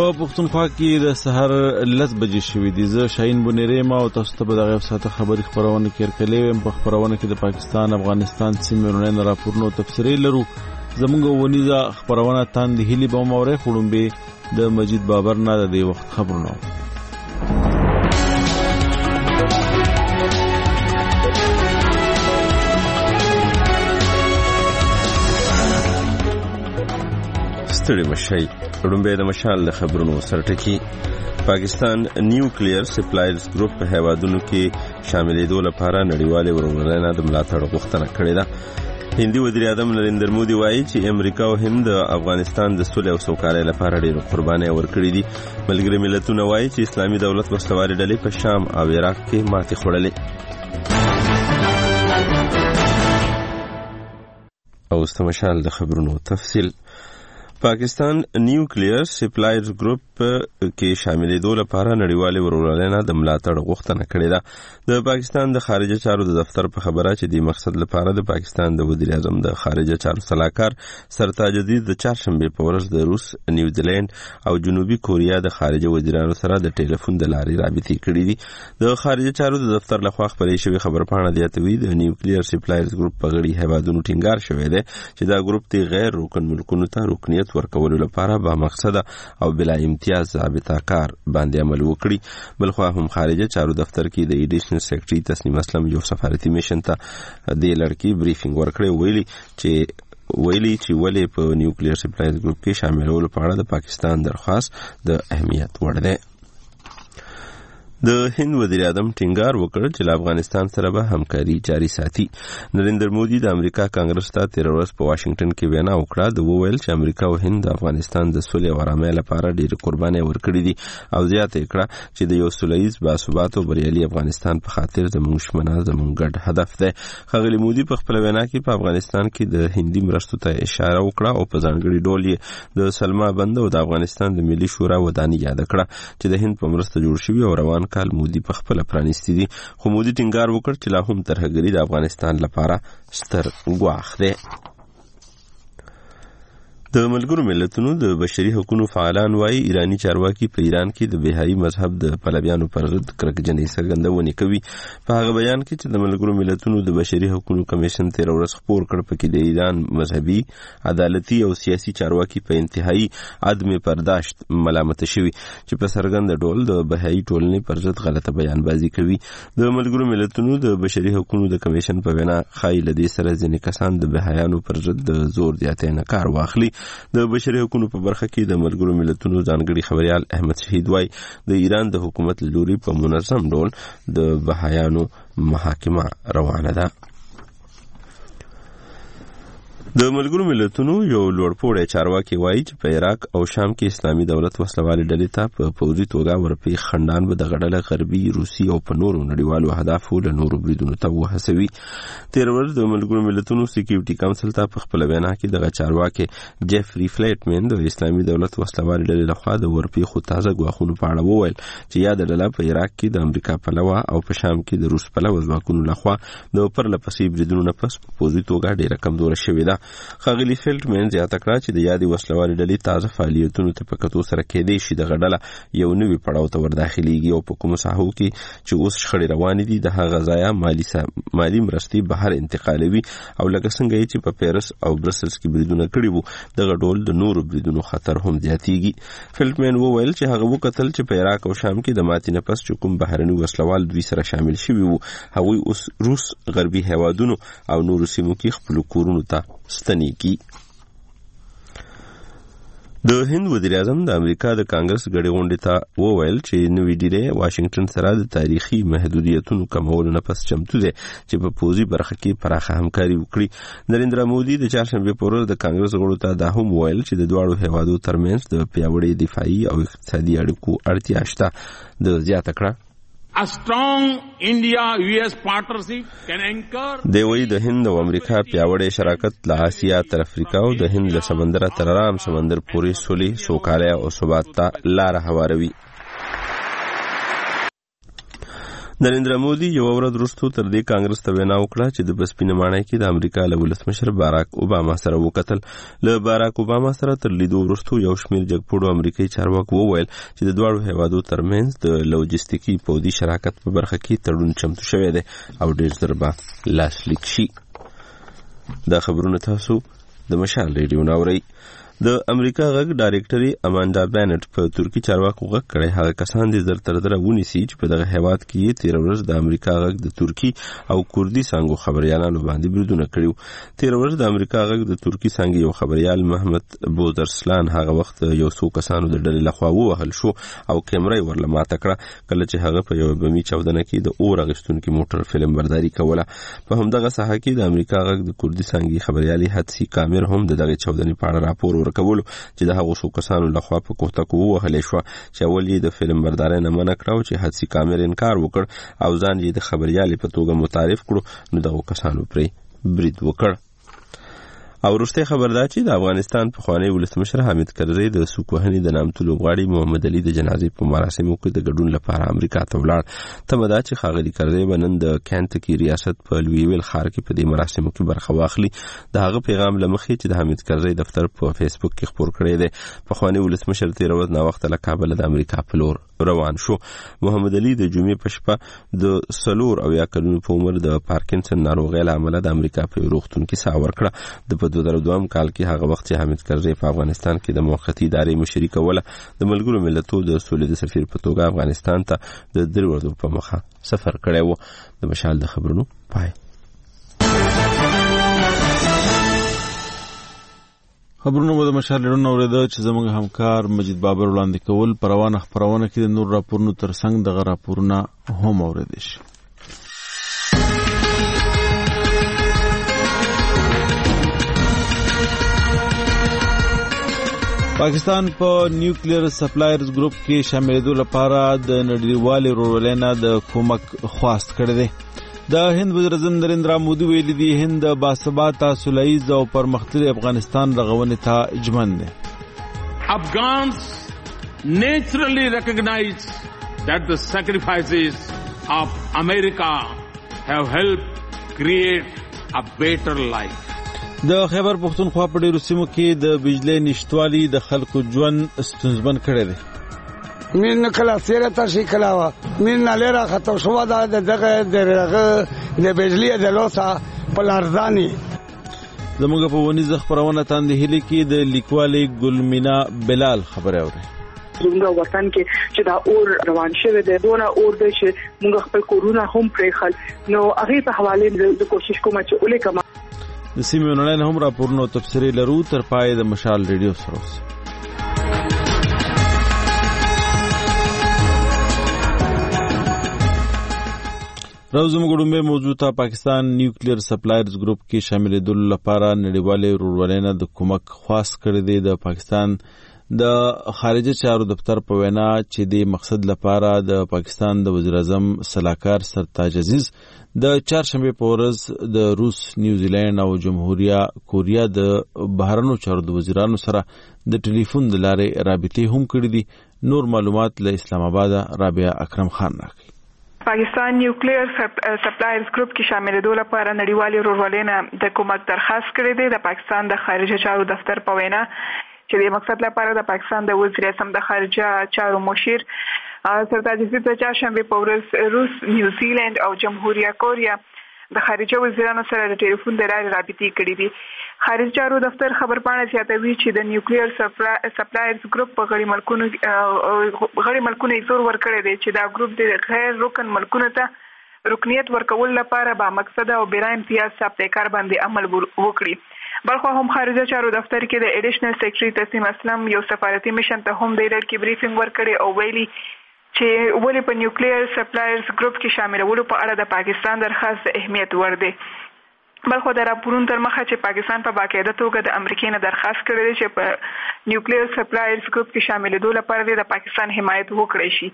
پښتونخوا کې د سحر 10 بجې شوې دي. زه شاهین بنيري ما او تاسو ته به دغه ساعته خبري خبرونه کړکلې ويم. په خبرونه کې د پاکستان افغانستان سیمې رونې راپورونو تفسیري لرو. زموږ ونیزه خبرونه تاند هلي به مورې خړم به د مجید بابر نه د وخت خبرونه. ستړي مشي رومبه د مشال د خبرونو سرټکی. پاکستان نیوکلیر سپلایرز ګروپ په هیوادونو کې شاملېدو لپاره نړیوالې ورورولۍ د ملاتړ غوښتنه کړې ده. هندي وزیر اعظم نریندر مودي وایي چې امریکا او هند افغانستان د صلح او سوکالۍ لپاره ډېر قربانۍ ورکړې دي. ملګري ملتونه وایي چې اسلامي دولت وسلواري ډلې په شام او عراق کې ماتې خوړلې. او استمشال د خبرونو تفصیل. پاکستان نیوکلیر سپلایرز ګروپ کې شاملېدو لپاره نړیوالې ورورولۍ د ملاتړ غوښتنه کړې ده. د پاکستان د خارجه چارو د دفتر په خبره چې د مقصد لپاره د پاکستان د وزیر اعظم د خارجه چارو صلاحکار سرتاج الدین د چهارشنبه په ورځ د روس، نیوزیلند او جنوبي کوریا د خارجه وزیرانو سره د ټلیفون د لارې رابطې کړې دي. د خارجه چارو د دفتر لخوا خپرې شوې خبرپاڼه زیاتوي د نیوکلیر سپلایرز ګروپ په غړي هیوادونو ټینګار شوی دی چې دا ګروپ د غیر رکن ملکونو ته رکنیت ورکولو لپاره با مقصد او بلا امتیاز ضابطه کار باندې عمل وکړي. بلخوا هم خارجه چارو دفتر کې د ایډیشنل سیکریټري تسنیم اسلم یو سفارتي میشن ته د لړکی بریفینګ ورکړی، ویلي چې ولې په نیوکلیر سپلایرز ګروپ کې شاملولو په اړه د پاکستان درخواست د اهمیت وړ دی. د هند وزیر اعظم ټینګار وکړ چې له افغانستان سره به همکاري جاري ساتي. نریندر مودي د امریکا کانګرس ته 13 ورځ په واشنگټن کې وینا وکړه. د وویل چې امریکا او هند د افغانستان د صلح او آرامۍ لپاره ډېر قربانۍ ورکړې دي او زیاته کړه چې د یو سولهییز باثبات او بریالي افغانستان په خاطر زموږ شمنه زموږ ګډ هدف دی. ښاغلي مودي په خپل وینا کې په افغانستان کې د هندي مرستو ته اشاره وکړه او په ځانګړي ډول یې د سلما بند او د افغانستان د ملي شورا ودانۍ یاد کړه چې د هند په مرسته جوړ شوی او روان کال مودي په خپل پرانیستی دي. خو مودي ټینګار وکړ چې لا هم ترهګري د افغانستان لپاره ستر ګواښ دی. د ملګرو ملتونو د بشري حقوقو فعالان وایي ایرانی چارواکي په ایران کې د بهایي مذهب د پلویانو پر ضد کرکجنۍ څرګندونې کوي. په هغه بیان کې چې د ملګرو ملتونو د بشري حقوقو کمیشن 13 ورځ خپور کړ، پکې د ایران مذهبي، عدالتي او سیاسي چارواکي په انتهایی عدم برداشت ملامت شوي چې په څرګند ډول د بهایي ټولنې پر ضد غلطه بیانبازي کوي. د ملګرو ملتونو د بشري حقوقو د کمیشن په وینا خای لدې سره ځینې کسان د بهایانو پر ضد د زور زیاتۍ نه کار واخلي. د بشري حقوقو په برخه کې د ملګرو ملتونو ځانګړي خبريال احمد شهید وای د ایران د حکومت لوري په منظم ډول د بهایانو محاکمه روانه ده. د ملګرو ملتونو یو لوړپوړی چارواکي وایي چې په عراق او شام کې اسلامي دولت وسلوالې ډلې ته په پوځي توګه ورپی خندان به د غډله غربي، روسي او په نورو نړیوالو اهدافو له نورو بریدونو ته وهڅوي. 13 ورځ د ملګرو ملتونو سکیورټي کونسل ته په خپل وینا کې دغه چارواکي جیفري فلیټمن د اسلامي دولت وسلوالې ډلې لخوا د ورپی خو تازه غواخونو په اړه وویل چې یاد ډله په عراق کې د امریکا پلوه او په شام کې د روس پلوه ځواکونو لخوا د پرلپسې بریدونو نه پس په پوځي توګه ډېره کمزوره شوې ده. ښاغلي فیلټمن زیاته کړه چې د یادې وسلوالې ډلې تازه فعالیتونو ته په کتو سره کېدای شي دغه ډله یو نوي پړاو ته ورداخلېږي او په کومو ساحو کې چې اوس شخړې روانې دي د هغه ځایه مالي مرستې بهر انتقالوي او لکه څنګه چې په پیرس او برسلز کې بریدونه کړي وو دغه ډول د نورو بریدونو خطر هم زیاتېږي. فیلټمن وویل چې هغه وکتل چې په عراق او شام کې د ماتې نه پس چې کوم بهرني وسلوال دوی سره شامل شوي وو هغوی اوس روس، غربي هیوادونو او نورو سیمو کې خپل کورونو ته ستنېږي. د هند وزیر اعظم د امریکا د کانګرس غړي غونډې ته وویل چې نوې ډیره واشنگټن سره د تاریخي محدودیتونو کمولو نه پس چمتو دی چې په پوزي برخه کې پراخه همکاري وکړي. نریندر مودي د چهارشنبه په ورځ د کانګرس غړو ته دا هم ویل چې د دواړو هیوادو ترمنځ د پیاوړي دفاعي او اقتصادي اړیکو اړتیا شته. د زیاته کړه A strong India-US partnership can anchor دی وی د هند او امریکا پیاوړی شراکت له آسیا تر افریقا او د هند له سمندر تر ارام سمندر پورې سولې، سوکالۍ او ثبات ته لار هواروي. نریندرا مودي یو ورځ وروسته تر دې کانګرس ته وینا وکړه چې د بسپینه ماڼۍ کې د امریکا له ولسمشر باراک اوباما سره وکتل. له باراک اوباما سره تر لیدو وروسته یو شمېر جګپوړو امریکایي چارواکو وویل چې د دواړو هیوادو ترمنځ د لوجستیکي پودي شراکت په برخه کې تړون چمتو شوی دی او ډېر ژر به لاسلیک شي. دا خبرونه تاسو د مشال ریډیو نه اورئ. د امریکا غږ ډایرکټري اماندا بینټ په ترکی چارواکو غږ کړی هغه کسان دي زر تر زره ونیسي چې په دغه هیواد کې 13 ورځ د امریکا غږ د ترکی او کوردي څانګو خبريالانو باندې بریدونه کړیو. 13 ورځ د امریکا غږ د ترکی څانګې یو خبريال محمد بودرسلان هغه وخت یو څو کسانو د ډلې لخوا ووهل شو او کیمرې ورله ماته کړه کله چې هغه په یو بمي چاودنه کې د اور اغشتونکو موټر فلم برداري کوله. په همدغه ساحه کې د امریکا غږ د کوردي څانګې خبريالي حدسي کامر هم دغه چاودنې په اړه راپور ورکولو چې د هغو څو کسانو لخوا په کوهتکو ووهلې شوه چې اول یې د فلم بردارۍ نه منع کړه چې حدسي کامر انکار وکړ او ځان یې د خبریالې په توګه متعارف کړو نو دغو کسانو پرې برید وکړ. او وروستی خبر دا چې د افغانستان پخوانی ولسمشر حامد کرزی د سوکوهنې د نامتو لوبغاړي محمد علي د جنازې په مراسمو کې د ګډون لپاره امریکا ته ولاړ. تمه ده چې ښاغلي کرزی به نن د کینټکي ریاست په لویویل ښار کې په دې مراسمو کې برخه واخلي. د هغه پیغام له مخې چې د حامد کرزی دفتر په فیسبوک کې خپور کړی دی. پخوانی ولسمشر 13 ورځې ناوخته له کابل د امریکا په لور روان شو. محمد علي د جمعې په شپه د 4 کلونو په عمر د پارکینسن ناروغۍ له امله د امریکا په روغتون کې ساه ورکړه. د 2002 کال کې هغه وخت چې حامد کرزی په افغانستان کې د موقتي ادارې مشري کوله د ملګرو ملتونو د سولې د سفیر په توګه افغانستان ته د 3 ورځو په مخه سفر کړی و. د مشال د خبرونو پای. خبرونه مو د مشال ریډیو اوریدل چې زموږ همکار مجید بابر وړاندې کول پر روانه خبرونه کې د نور راپورونو ترڅنګ دغه راپورونه هم اوریدل شي. پاکستان په نیوکلیر سپلایرز ګروپ کې شاملېدو لپاره د نړیوالې ورورولۍ نه د کومک خواست کړی دی. د هند وزیر اعظم نریندرا مودي ویلي دی هند باثباته سولیز او پرمختللي افغانستان رغونې ته اجمن دی. Afghans naturally recognize that the sacrifices of America have helped create a better life. د خیبر پختونخوا په ډیرو سیمو کې د بجلی نشټوالي د خلکو ژوند ستونزمن کړی دی. من کله سیره تشي کلاوه من لره خطو شو دا دغه د بجلی د لوسا پلارزانی. زموږ په ونیزه خبرونه تاندې هلي کې د لیکوالي ګلمینا بلال خبره اوري. زموږ وطن کې چې دا اور روان شوی دی دونه اور دی چې موږ خپل کورونه هم پرېښل نو هغه په حواله د کوشش کوم چې ولیکم. د سیمې نړۍ هم راپورونه تفسیري لرو تر پای د مشال ریډیو سره اوسئ. راوزم ګډومبه موضوعه پاکستان نیوکلیر سپلایرز ګروپ کې شاملېدو لپاره نړیوالې ورورولۍ نه د کومک خواست کړی دی. د پاکستان د خارجه چارو دفتر په وینا چې د مقصد لپاره د پاکستان د وزیر اعظم سلاکار سرتاج عزیز د چهارشنبه په ورځ د روس، نیوزیلند او جمهوریت کوریا د بهرنیو چارو د وزیرانو سره د ټلیفون د لارې رابطې هم کړې دي. نور معلومات له اسلام آباد رابعه اکرم خان راکړي. پاکستان نیوکلیر سپلایرز ګروپ کې شاملېدو لپاره نړیوالې ورورولۍ نه د کومک درخواست کړی دی. د پاکستان د خارجه چارو دفتر په وینا چې د مقصد لپاره د پاکستان د وزیر اعظم د خارجه چارو مشیر سرتاج عزیز د چهارشنبه په ورځ روس، نیوزیلند او جمهوریت کوریا د خارجه وزیرانو سره د ټلیفون د لارې رابطې کړې دي. خارجه چارو دفتر خبرپاڼه زیاتوي چې د نیوکلیر سپلایرز ګروپ په غړي ملکونو زور ورکړی دی چې دا ګروپ د غیر رکن ملکونو ته رکنیت ورکول لپاره با مقصد او بلا امتیاز ثابتکار باندې عمل وکړي. بلخو هم خارجه چارو دفتر کې د ایډیشنل سیکریټری تسنیم اسلم یو سفارتي میشن ته هم د ریډ کې بریفینګ ورکړي او ویلي چې ولې په نیوکلیر سپلایرز ګروپ کې شاملولو په اړه د پاکستان درخواست اهمیت ور دی. بلخو د راپورونو تر مخه چې پاکستان په باقاعده توګه د امریکا نه درخواست کړی دی چې په نیوکلیر سپلایرز ګروپ کې شاملېدو لپاره د پاکستان حمایت وکړي شي.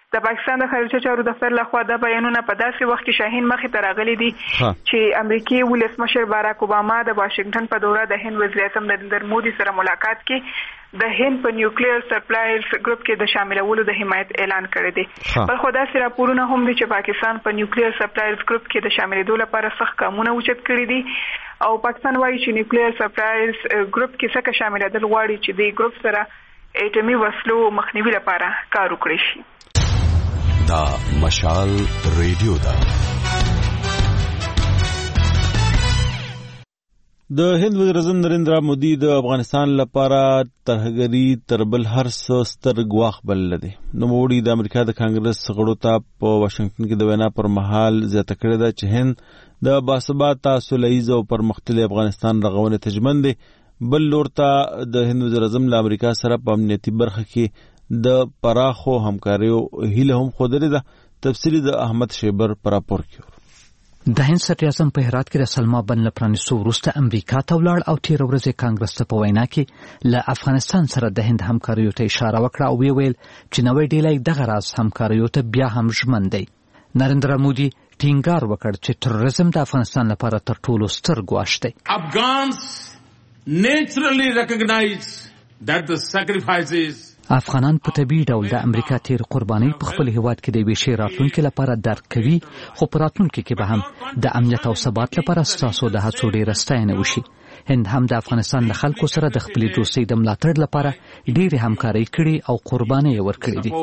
د پاکستان د خارجه چارو دفتر لخوا د بیانونه په داسې وخت کې شاهین مخې ته راغلي دي چې امریکایي ولسمشر باراک اوباما د واشنگټن په دوره د هند وزیر اعظم نریندر مودي سره ملاقات کې د هند په نیوکلیر سپلایرز ګروپ کې د شاملولو د حمایت اعلان کړی دی. بل خو داسې راپورونه هم دي چې پاکستان په نیوکلیر سپلایرز ګروپ کې د شاملېدو لپاره سخت ګامونه اوچت کړي دي او پاکستان وایي چې نیوکلیر سپلایرز ګروپ کې څنګه شاملېدل غواړي چې د ګروپ سره اټومي وسلو مخنیوي لپاره کار وکړي شي. دا مشال ریډیو دا د هند وزیر اعظم نریندرا مودي د افغانستان لپاره ترهګري تربل هر څه ستر ګواښ بلل دي. نو موړي د امریکا د کانګرس غړو ته په واشنگټن کې د وینا پر مهال زیاته کړې ده چې هند د باثباته سولهییز او پرمختللي افغانستان رغونې تجمن دي. بل لور ته د هند وزیر اعظم له امریکا سره په امنیتي برخه کې د پراخو همکاریو هیله هم خوده ده. تفصیلی د احمد شیبر پر راپور کې. د هند صدر اعظم په هرات کې د سلما بن لپرانیسو وروسته امریکا ته ولاړ او تیر ورځې کانګرس ته په وینا کې له افغانستان سره د هند همکاریو ته اشاره وکړه او ویل چې نوې ډیلۍ دغه راز همکاریو ته بیا هم ژمن دی. نریندرا مودي ټینګار وکړ چې تروریزم د افغانستان لپاره تر ټولو ستر ګواښ دی. Afghans naturally recognize that the sacrifices افغانان په طبیعي ډول د امریکا تیر قرباني په خپل هیواد کې د ویشي راتلونکو لپاره درک کوي، خو په راتلونکو کې به هم د امنیت او ثبات لپاره ستاسو د هڅو ډېره ستاینه وشي. هند هم د افغانستان له خلکو سره د خپلې دوستۍ د ملاتړ لپاره ډېرې همکارۍ کړي او قربانۍ ورکړي دي.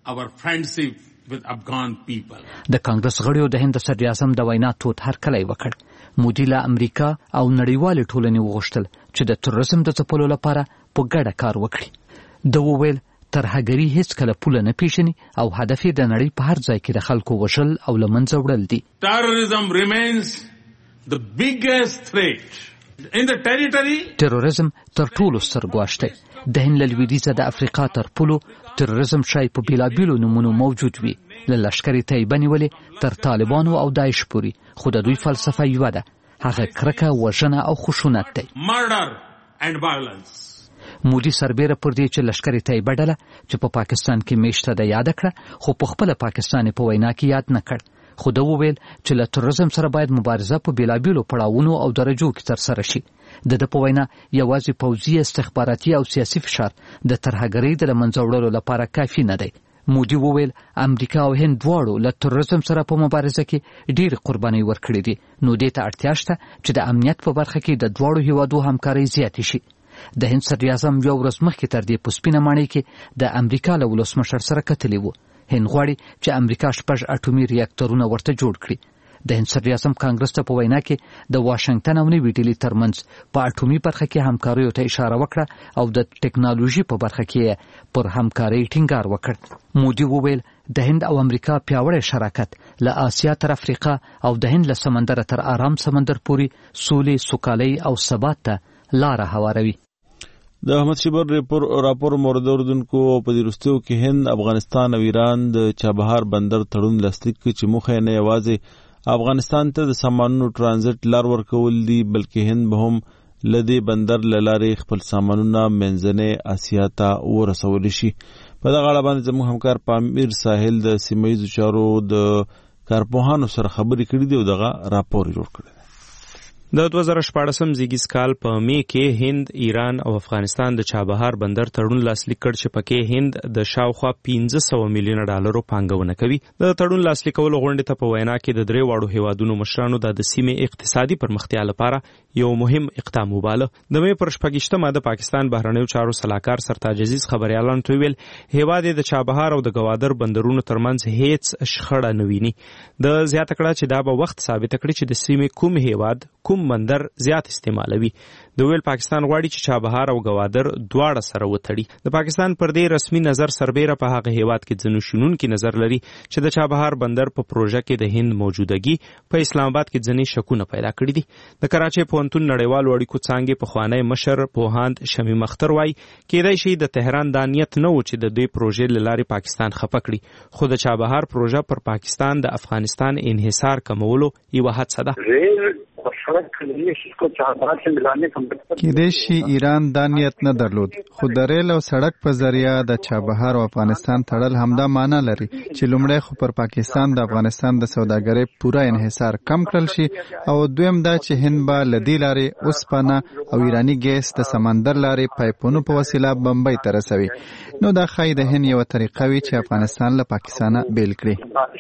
د کانګرس غړیو د هند صدر اعظم د وینا تود هرکلی وکړ. مودي له امریکا او نړیوالې ټولنې وغوښتل چې د تروریزم د ځپلو لپاره په ګډه کار وکړي. د وویل ترهګري هیڅ کله پوله نه پیژني او هدف یې د نړۍ په هر ځای کې د خلکو وژل او له منځه وړل دي. Terrorism remains the biggest threat in the territory. تروریزم تر ټولو ستر ګواښ دی. د هند له لویدیځه د افریقا تر پولو تروریزم شاید په بیلابیلو نومونو موجود وي، له لښکرې طیبه نیولې تر طالبانو او داعش پورې، خو د دوی فلسفه یوه ده، هغه کرکه، وژنه او خشونت دی. Murder and violence. مودي سربیره پر دې چې لښکرې طیبه ډله چې په پاکستان کې میشته ده یاد کړه، خو په خپله پاکستان په وینا کې یاد نه کړ. خو ده وویل چې له تروریزم سره باید مبارزه په بیلابیلو پړاوونو او درجو کې ترسره شي. د په وینا یوازې پوځي، استخباراتي او سیاسي فشار د ترهګرۍ د له منځه وړلو لپاره کافي نه دی. مودي وویل امریکا او هند دواړو له تروریزم سره په مبارزه کې ډېرې قربانۍ ورکړې دي، نو دې ته اړتیا شته چې د امنیت په برخه کې د دواړو هیوادو همکارۍ زیاتې شي. د هند صدر اعظم یو ورځ مخکې تر دې په سپینه ماڼۍ کې د امریکا له ولسمشر سره کتلي وو. هند غواړي چې امریکا 6 اټومي ریاکټورونه ورته جوړ کړي. د هند صدر اعظم کانګرس ته په وینا کې د واشنگټن او نیوي ډیلي ترمنځ په اټومي برخه کې همکاریو ته اشاره وکړه او د ټکنالوژي په برخه کې پر همکارۍ ټینګار وکړ. مودي وویل د هند او امریکا پیاوړی شراکت له آسیا تر افریقا او د هند له سمندر تر آرام سمندر پورې سولې، سوکالۍ او ثبات ته لاره هواروي. د احمد شیبر راپور مورد اردوونکو په دې وروستیو کې هند، افغانستان او ایران د چابهار بندر تړون لاسلیک کړ چې موخه نه یوازې افغانستان ته د سامانونو ترانزیت لار ورکول دي، بلکې هند به هم له دې بندر له لارې خپل سامانونه منځنۍ اسیا ته ورسولی شي. په دغه اړه باندې زموږ همکار پامیر ساحل د سیمه ییزو چارو د کارپوهانو سره خبرې کړې دي او دغه راپور جوړ کړی. د 2014 زیږیز کال په می کې هند، ایران او افغانستان د چابهار بندر تړون لاسلیک کړ چې پکې هند د شاوخوا $1500 میلیون پانګونه کوي. د تړون لاسلیکولو غونډې ته په وینا کې د درې واړو هیوادونو مشرانو د سیمې اقتصادي پرمختیا لپاره یو مهم اقدام وباله. د می پر 28مه د پاکستان بهرنیو چارو سلاکار سرتاج عزیز خبريالانو ته ویل هیواد د چابهار او د ګوادر بندرونو ترمنځ هیڅ شخړه نه ویني. د زیاته کړه چې دا به وخت ثابت کړي چې د سیمې کوم هیواد کوم بندر زیات استعمالوي. د ویل پاکستان غواړي چې چابهار او ګوادر دواړه سره وتړي. د پاکستان پر دې رسمي نظر سربیره په هغه هیواد کې ځینو شنونکي نظر لري چې د چابهار بندر په پروژه کې د هند موجودګي په اسلام آباد کې ځینې شکونه پیدا کړي دي. د کراچۍ پوهنتون نړیوالو اړیکو څانګې پخوانی مشر پوهاند شمیم اختر وایي کېدای شي د تهران دا نیت نه و چې د دې پروژې له لارې پاکستان خفه کړي، خو د چابهار پروژه پر پاکستان د افغانستان انحصار کمولو یوه هڅه ده. سړک کېدای شي ایران دا نیت نه درلود، خو د ریل او سړک په ذریعہ د چابهار او افغانستان تړل همدا معنی لري چې لومړی خو پر پاکستان د افغانستان د سوداګرۍ پوره انحصار کم کړل شي، او دویم دا چې هند به له دې لارې اوسپنه او ایرانی ګیس د سمندر لارې پایپونو په وسیله بمبۍ ته رسوي. نو دا ښایي د هند یوه طریقه وي چې افغانستان له پاکستانه بیل کړي.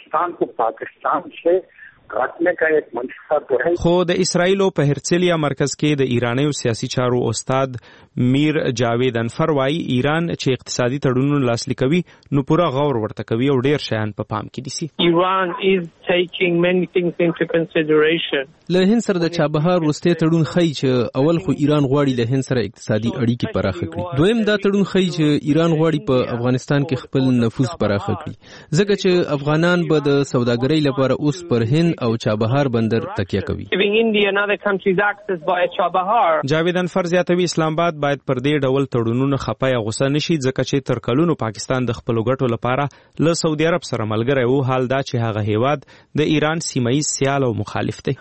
خو د اسرایلو په هرڅلیا مرکز کې د ایرانیو سیاسي چارو استاد میر جاوید انفر وايي ایران چې اقتصادي تړونونه لاسلیک کوي نو پوره غور ورته کوي او ډیر شیان په پام کې دي. ایران is taking many things into consideration. له هند سره د چابهار وروستی تړون ښیي چې اول خو ایران غواړي له هند سره اقتصادي اړیکې پراخه کړي. دویم دا تړون ښیي چې ایران غواړي په افغانستان کې خپل نفوذ پراخه کړي، ځکه چې افغانان به د سوداګرۍ لپاره اوس پر هند او چابهار بندر تکیه کوي. جاوید انفر زیاتوي اسلام آباد باید پر دې ډول تړونونو خپه یا غوسه نشي، ځکه چې تر کلونو پاکستان د خپلو ګټو لپاره له سعودي عرب سره ملګری وو، حال دا چې هغه هیواد د ایران سیمه‌ایز سیال او مخالف دی.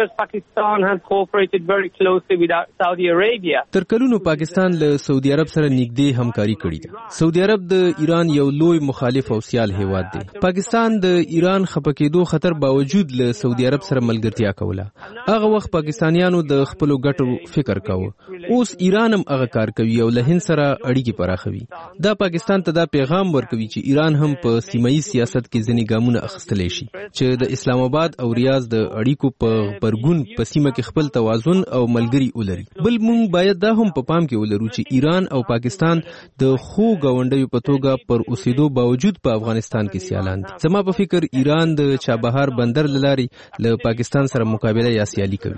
تر کلونو پاکستان له سعودي عرب سره نږدې همکاري کړې ده. سعودي عرب د ایران یو لوی مخالف او سیال هیواد دی. پاکستان د ایران خپه کېدو خطر باوجود له سعودي عرب سره ملګرتیا کوله. هغه وخت پاکستانیانو د خپلو ګټو فکر کاوه. اوس ایران هم هغه کار کوي او له هند سره اړیکې پراخوي. دا پاکستان ته دا پیغام ورکوي چې ایران هم په سیمه‌ایز سیاست کې ځینې ګامونه اخیستلی شي چې د اسلام آباد او ریاض د اړیکو په غبرګون په سیمه کې خپل توازن او ملګری ولري. بل موږ باید دا هم په پام کې ولرو چې ایران او پاکستان د خو ګاونډیو په توګه پر اوسېدو باوجود په افغانستان کې سیالان دي. زما په فکر ایران د چابهار بندر لاري له پاکستان سره مقابله یا سیالي کوي.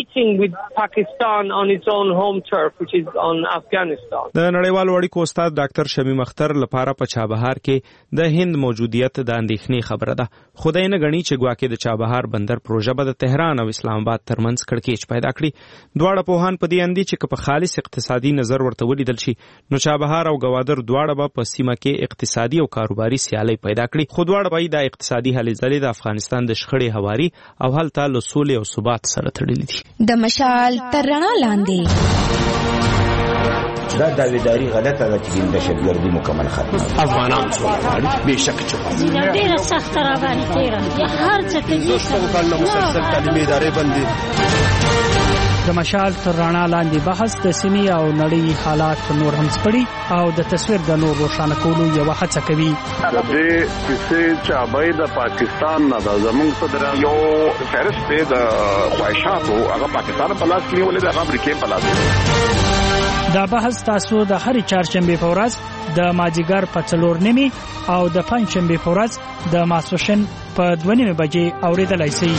د نړیوالو اړیکو استاد ډاکټر شمیم اختر لپاره په چابهار کې د هند موجودیت د اندېښنې خبره ده. خدای نه غني چې ګواکې د چابهار بندر پروژه به د تهران او اسلام آباد ترمنځ کړکېچ پیدا کړي. دواړه پوهان په دې اندي چې په خالص اقتصادي نظر ورته ولیدل شي نو چابهار او ګوادر دواړه به په سیمه کې اقتصادي او کاروباري سیالي پیدا کړي. خو دواړه به د اقتصادي هلې ځلې د افغانستان د شخړې هواري او هلته له سولې او ثبات سره تړلي دي. د مشال تر رڼا لاندې دا داویداری غلطه ده چې د دهشتګردي مکمل ختمه افغانان څومره بهشکه چې ډیره سخت راغلي تیره هر څه کې مسلسل تعلیمي ادارې بندي. د مشال تر رڼا لاندې بحث د سیمې او نړۍ حالات نور هم سپړي او د تصویر د نور روښانه کولو یو هڅه کوي. د دې چې چابای د پاکستان نه د زمونږ صدر یو فهرست د خواهشاتو هغه پاکستان په لاس کې ولې د امریکا په لاس. دا بحث تاسو د هرې چهارشنبې په ورځ د مازدیګر په 4:30 او د پنځشنبې په ورځ د ماسپښین په 2:30 بجې اوریدلای شئ.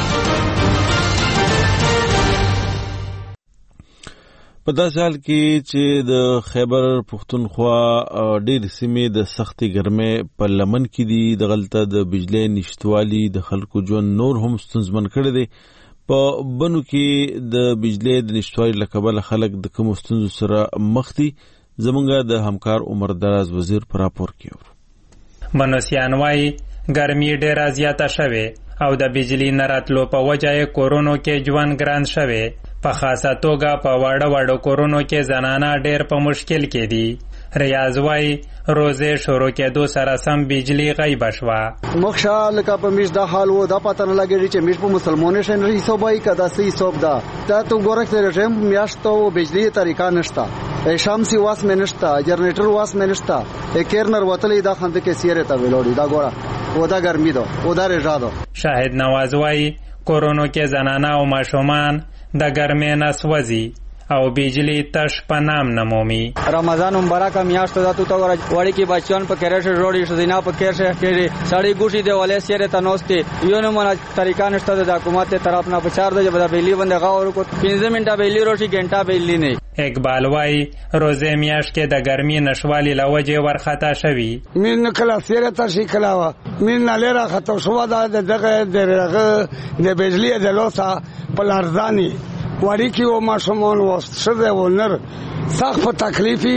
په داسې حال کې چې د خیبر پښتونخوا ډېر سیمې د سختې ګرمۍ په لمن کې دي، د غلطه د بجلی نشتوالي د خلکو ژوند نور هم ستونزمن کړی دی. په بنو کې د بجلی د نشتوالي له کبله خلک د کومو ستونزو سره مخ دي. زمونږ د همکار عمر دراز وزیر په راپور کې اورو. بنوسیان وايي ګرمي ډېره زیاته شوې او د بجلی نه راتلو په وجه یې کورونو کې ژوند ګران شوی. په خاصه توګه په واړه کورونو کې زنانه ډېر په مشکل کې دي. ریاض وايي روزه شروع کېدو سره سم بجلی غیب شوه. مخشه لکه په میش دا حال وو، دا پته نه لګېږي چې میش په مسلمانانو شنه حسابای کدا سي حساب ده. دا تو ګورک ته رژیم میاشتو بجلی طریقه نشته، شامسي واس منشتا، جنریټر واس منشتا، کیرنر وتلې دا خند کې سیره ته ویلوړي دا ګوره ودا ګرمي ده ودا رژادو. شاهد نواز وايي کورونو کې زنانه او ماشومان د ګرمۍ نه سوځي او بجلی تش په نام نمومي. رمضان مبارک میاشت ده تو تا وړي کې بچیان په کېرشه جوړي شدینا په کېرشه کې سړی ګوشي دی ولې سیره ته نوستي یو نه مونږه طریقہ نشته د حکومت طرف نه بچار ده چې د بجلی باندې غاور کو 15 منټه بجلی روشي ګنټه بجلی نه. اقبال وايي روزه میاشت کې د ګرمۍ نشوالي لوجه ورختا شوی. مين کلا سیره ته شي کلاوه مين نه لره خطو شو دا دغه د بجلی د لوسا پلارزانی وړي کې او ماشومان وست شوه ونر سخت په تکلیفي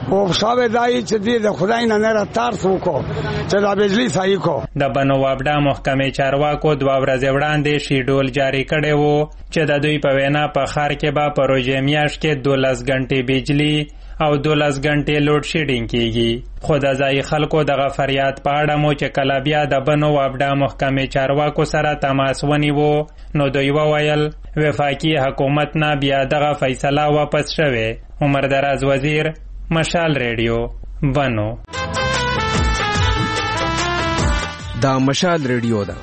او شاوې دای چې دې د خدای نه را تارسو کو چې دا بجلی صحیح کو. د بنو وابډا محکمې چارواکو 2 ورځې وړاندې شیډول جاری کړی وو چې د دوی په وینا په ښار کې به په روژې میاشت کې 12 غنټې بجلی او 12 غنټې لوډ شیډینګ کیږي. خو د ځایي خلکو دغه فریاد په اړه مو چې کله بیا د بنو وابډا محکمې چارواکو سره تماس ونیوو نو دوی وویل وفاقي حکومت نه بیا دغه فیصله واپس شوې. عمر دراز وزیر، مشال ریډیو، بنو. دا مشال ریډیو ده.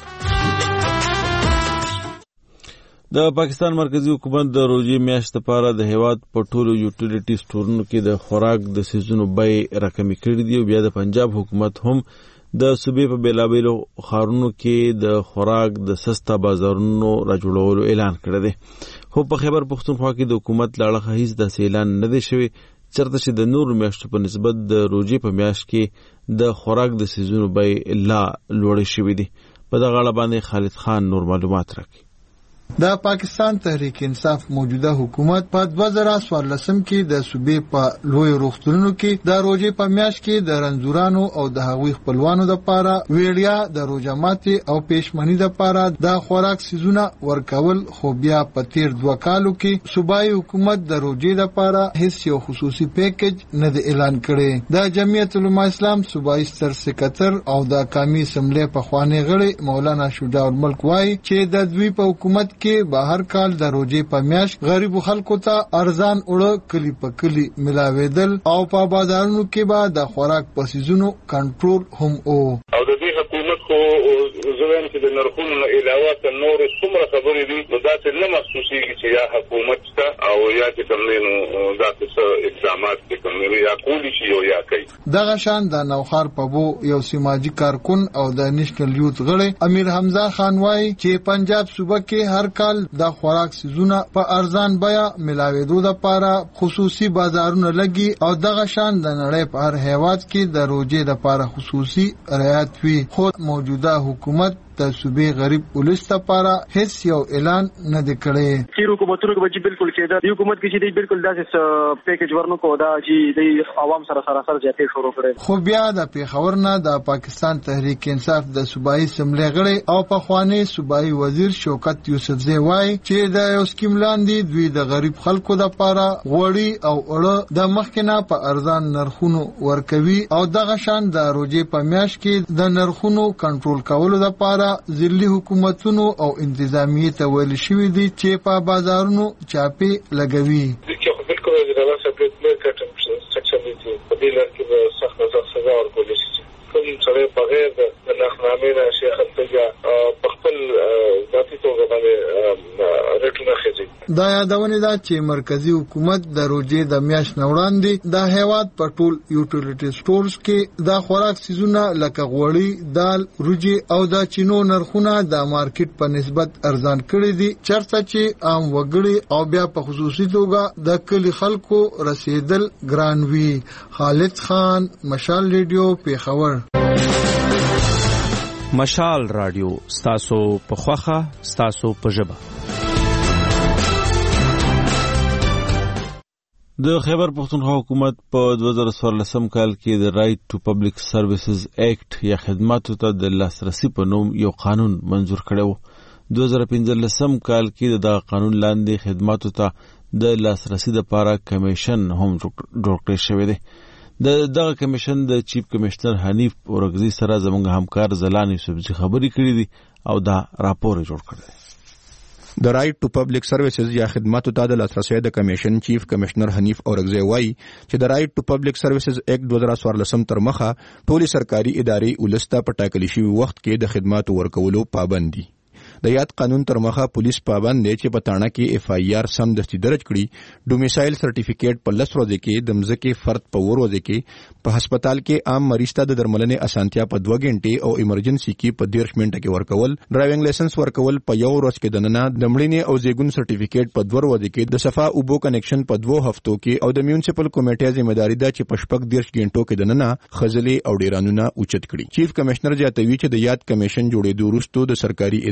د پاکستان مرکزی حکومت د روژې میاشت لپاره د هیواد په ټولو یوټیلیټي سټورونو کې د خوراک د سیزونو بیې راکمې کړې دي او بیا د پنجاب حکومت هم د صوبې په بیلابیلو ښارونو کې د خوراک د سستا بازارونو راجوړولو اعلان کړی دی. خو په خیبر پښتونخوا کې د حکومت له اړخه هیڅ داسې اعلان نه دی شوی چېرته چې د نورو میاشتو په نسبت د روژې په میاشت کې د خوراک د سیزونو بیې لا لوړې شوې دي. په دغه اړه باندې خالد خان نور معلومات راکړي. د پاکستان تحریک انصاف موجوده حکومت په 2014 کې د صوبې په لوی روغتونونو کې د روژې په میاشت کې د رنځورانو او د هغوی خپلوانو لپاره ویړیا د روژه ماتي او پېشمنی لپاره د خوراک سیزونه ورکول. خو بیا په تیر 2 کالو کې صوبایي حکومت د روژې لپاره هیڅ یو خصوصي پیکج نه دی اعلان کړی. د جمعیت العلماء اسلام صوبایي ستر سکرټر او د قومي اسمبلی پخوانی غړی مولانا شجاع الملک وایي چې د دوی په حکومت کې به هر کال د روژې په میاشت غریبو خلکو ته ارزان اوړه کلی په کلی ملاوېدل او په بازارونو کې به د خوراک په سیزونو کنټرول هم او د دې حکومت خو زویم چې د نرخونو نه علاوه ته نور څومره خبرې دي نو دا څه نه محسوسېږي چې یا حکومت ته او یا چې کوم دا څه اقدامات چې کوم یا کولی شي او یا کوي. دغه شان د نوخار پبو یو سماجی کارکون او د نېشنل یوث غړی امیر حمزه خان وایي چې پنجاب صوبه کې هر کال د خوراک سیزونه په ارزان بیا ملاوېدو لپاره خصوصي بازارونه لګي او دغه شان د نړۍ په هر هیواد کې د روژې لپاره خصوصي رعایت وي. خو موجوده حکومت د صوبې غریب ولس لپاره هیڅ یو اعلان نه دی کړی. چې حکومتونو کې بالکل کېده د حکومت کې چې بالکل داسې پیکج ورنکو دا چې د عوام سره سره زیاتې شروع کړي. خو بیا د پیښور نه د پاکستان تحریک انصاف د صوبایي اسمبلی غړی او پخوانی صوبایي وزیر شوکت یوسفزی وایي چې د یو سکیم لاندې دوی د غریب خلکو لپاره غوړي او اوړه د مخکنه په ارزان نرخونو ورکوي او دغه شان د روژې په میاشت کې د نرخونو کنټرول کولو لپاره ځلي حکومتونو او انتظامیه ته ویل شوی دي چې په بازارونو چاپې لګوي. بالکل د سپریټ مارکیټ سیکشن دی په دې لار کې د سخت سزا ورکول شي. کوم سره بغیر د نخنامې نه شیخ التجا په خپل ذاتي توګه باندې ریټونه خېږي. دا یادونه ده چې مرکزی حکومت د روژې د میاشت نه وړاندې د هیواد په ټول یوټیلیټي سټورز کې د خوراک سیزونه لکه غوړي، دال، روجي او د چینو نرخونه د مارکیټ په نسبت ارزان کړي دي چرته چې عام وګړي او بیا په خصوصي توګه د کلی خلکو رسیدل ګران وي. خالد خان، مشال ریډیو، پیښور. مشال رادیو ستاسو په خوخه ستاسو په ژبه. د خیبر پښتونخوا حکومت په 2014 کال کې د رائټ ټو پبلک سرویسز ایکټ یا خدماتو ته د لاسرسي په نوم یو قانون منظور کړی و. 2015 کال کې د قانون لاندې خدماتو ته د لاسرسي لپاره کمیشن هم جوړ کړی شوی دی. دغه کمیشن د چیف کمشنر حنیف اورګزی سره زموږ همکار زلان یوسفزی خبرې کړې دي او دا راپور جوړ کړی دی. د رائټ ټو پبلک سرویسز یا خدماتو ته د لاسرسي د کمیشن چیف کمشنر حنیف اورګزی وایي چې د رائټ ټو پبلک سرویسز ایکټ 2014 تر مخه ټولي سرکاري ادارې ولسته په ټاکلي شوي وخت کې د خدماتو ورکولو پابند دي. د یاد قانون تر مخه پولیس پابند دی چې په تاڼه کې اف آی آر سم دستي درج کړي، ډومیسایل سرټیفیکیټ په 10 ورځې کې، د مځکې فرد په 2 ورځې کې، په هسپتال کې عام مریض ته د درملنې اسانتیا په 2 غنټې او ایمرجنسي کې په 10 منټه کې ورکول، ډرایوینګ لایسنس ورکول په 1 ورځ کې دننه، د مړینې او زیږون سرټیفیکیټ په 2 ورځې کې، د صفا اوبو کنیکشن په 2 هفتو کې، او د میونسپل کمیټې ځمېداري ده چې په 10 غنټو کې دننه خزلې او ډیرانونه اوچت کړي. چیف کمشنر جاتوي چې د یاد کمیشن جوړېدو وروسته د سرکاري ادارو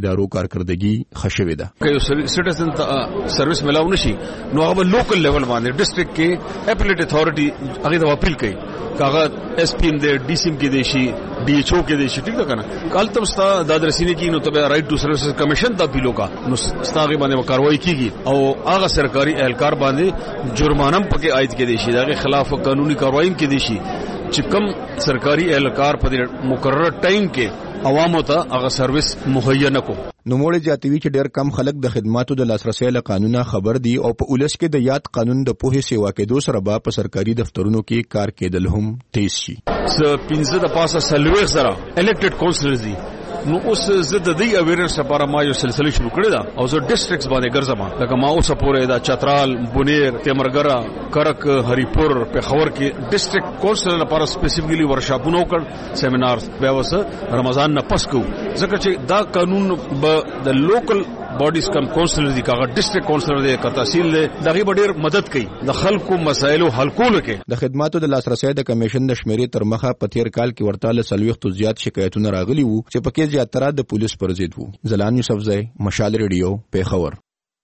کارکردګي خښوي ده. که یو سټیزن ته سرویس ملاو نشي نو هغه لوکل لیول باندې ډیسټریکټ کې اپیلیټ اتھارټي هغه ته اپیل کوي، کاغه ایس پی ام دې ډي سی ام کې دی شي D H O کې دی شي، ٹھیک ده کنه. کال تم ستا د رسینې کې نو ته رائټ ټو سروسز کمیشن ته اپیل وکړه نو ستاغي باندې کاروایی کیږي او هغه سرکاري اهلکار باندې جرمانه پکې عاید کې دی شي، دغه خلاف قانوني کاروایی کې دی شي چې کوم سرکاري اهلکار په مقرره ټایم کې عوامو ته هغه سرویس مهیا نه کو. نو موږ جاتوي چې ډېر کم خلک د خدماتو د لاسرسي له قانونه خبر دي او په ولس کې د یاد قانون د پوهې سیوا کېدو سره به په سرکاري دفترونو کې کار کېدل هم تیز شي. پنځه د پاسه سلويخ سره الکټډ کونسلرز دي نو اوس زه د دې اویرنس لپاره ما یو سلسله شروع کړې ده او زه ډیسټریکټس باندې ګرځم، لکه ما اوس پورې دا چترال، بونیر، تیمرګرا، کرک، هریپور، پیښور کې ډیسټریکټ کونسلر لپاره سپیسیفیکلی ورکشاپونه وکړ، سیمینارز بیا وسه رمضان نه پس کو، ځکه چې دا قانون به د لوکل باډیز کم کونسلر دي، کاغه ډیسټریکټ کونسلر دی، کا تحصیل دی، دغه به ډېر مدد کوي د خلکو مسایلو حل کولو کې. د خدماتو د لاسرسي د کمیشن د شمیرې تر مخه په تیر کال کې ورته له 40 زیات شکایتونه راغلي وو چې پکې زیاتره د پولیس پر ضد وو. زلان یوسفزئی، مشال ریډیو، پیښور.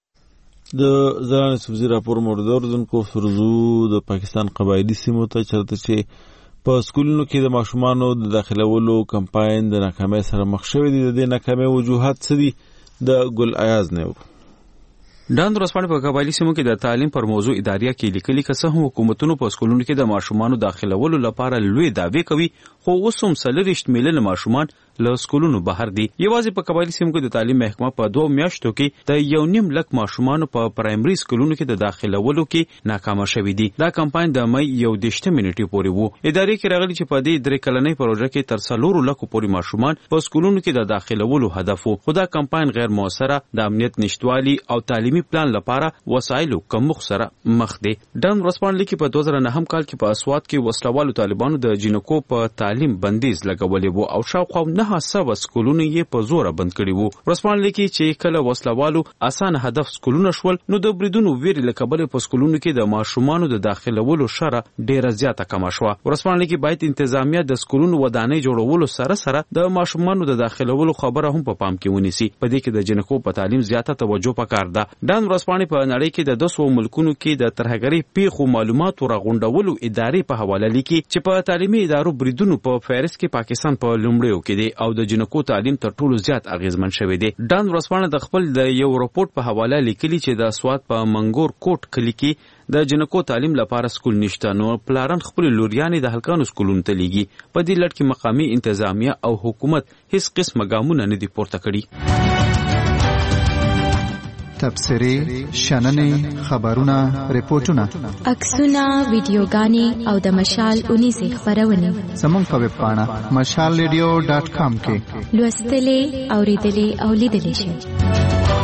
د زلان یوسفزئی راپور موردوردونکو فرزو د پاکستان قبایلی سیمو ته چرته چې په سکولونو کې د ماشومانو د داخلولو کمپاین د ناکامۍ سره مخ شوی دی. د ناکامۍ وجوهات څه دي؟ د ګل ایاز نه ډاند ورسپانې په قبایلی سیمو کې د تعلیم پر موضوع اداریه کې لیکلي که څه هم حکومتونو په سکولونو کې د ماشومانو داخلولو لپاره لوی دعوی کوي، خو اوس هم 40 میلیونه ماشومان له سکولونو بهر دي. یوازې په قبایلی سیمو کې د تعلیم محکمه په 2 میاشتو کې د 1.5 لک ماشومانو په پرایمري سکولونو کې د داخلولو کې ناکامه شوي دي. دا کمپاین د مې 11 نیټې پورې وو. ادارې کې راغلي چې په دې 3 کلنۍ پروژه کې تر 4 لکو پورې ماشومان په سکولونو کې د داخلولو هدف وو، خو دا کمپاین غیر موثره، د امنیت نشټوالي او تعلیمي پلان لپاره وسایلو کمښت سره مخ دي. ډان ورسپانې لیکي په 2009 کال کې په اسوات کې وسلوالو طالبانو د جنکو په تعلیم بندیز لګولې وو او شاوخوا 9 سکولونه یې په زوره بند کړي وو. ورسپانې لیکي چې کله وسلوالو اسانه هدف سکولونه شول نو د بریدونو ویرې له کبله په سکولونو کې د ماشومانو د داخلولو شره ډیره زیاته کم شوه. ورسپانې لیکي باید انتظامیه د سکولونو ودانۍ جوړولو سره سره د ماشومانو د داخلولو خبره هم په پام کې ونیسي. په دې کې د جنکو په تعلیم زیاته توجه پکار ده. ډان ورسپانې په نړۍ کې د 200 ملکونو کې د ترهګرۍ پیښو معلوماتو راغونډولو ادارې په حواله لیکي چې په تعلیمي ادارو بریدونو په فهرست کې پاکستان په لومړیو کې دی او د جنکو تعلیم تر ټولو زیات اغیزمن شوی دی. ډان ورسپانې د خپل د یو رپورت په حواله لیکلي چې د سوات په منګور کوټ کلی کې د جنکو تعلیم لپاره سکول نشته، نو پلاران خپل لوریانې د هلکانو سکولونو ته لیږي. په دې لړ کې مقامي انتظامیه او حکومت هیڅ قسمه ګامونه نه دي پورته کړي. تبصرې، شننې، خبرونه، ریپورتونه، عکسونه، ویډیوګانې او د مشال 19 خبرونه زموږ په ویب پاڼه mashalradio.com کې لوستلې، اوریدلې او لیدلې شئ.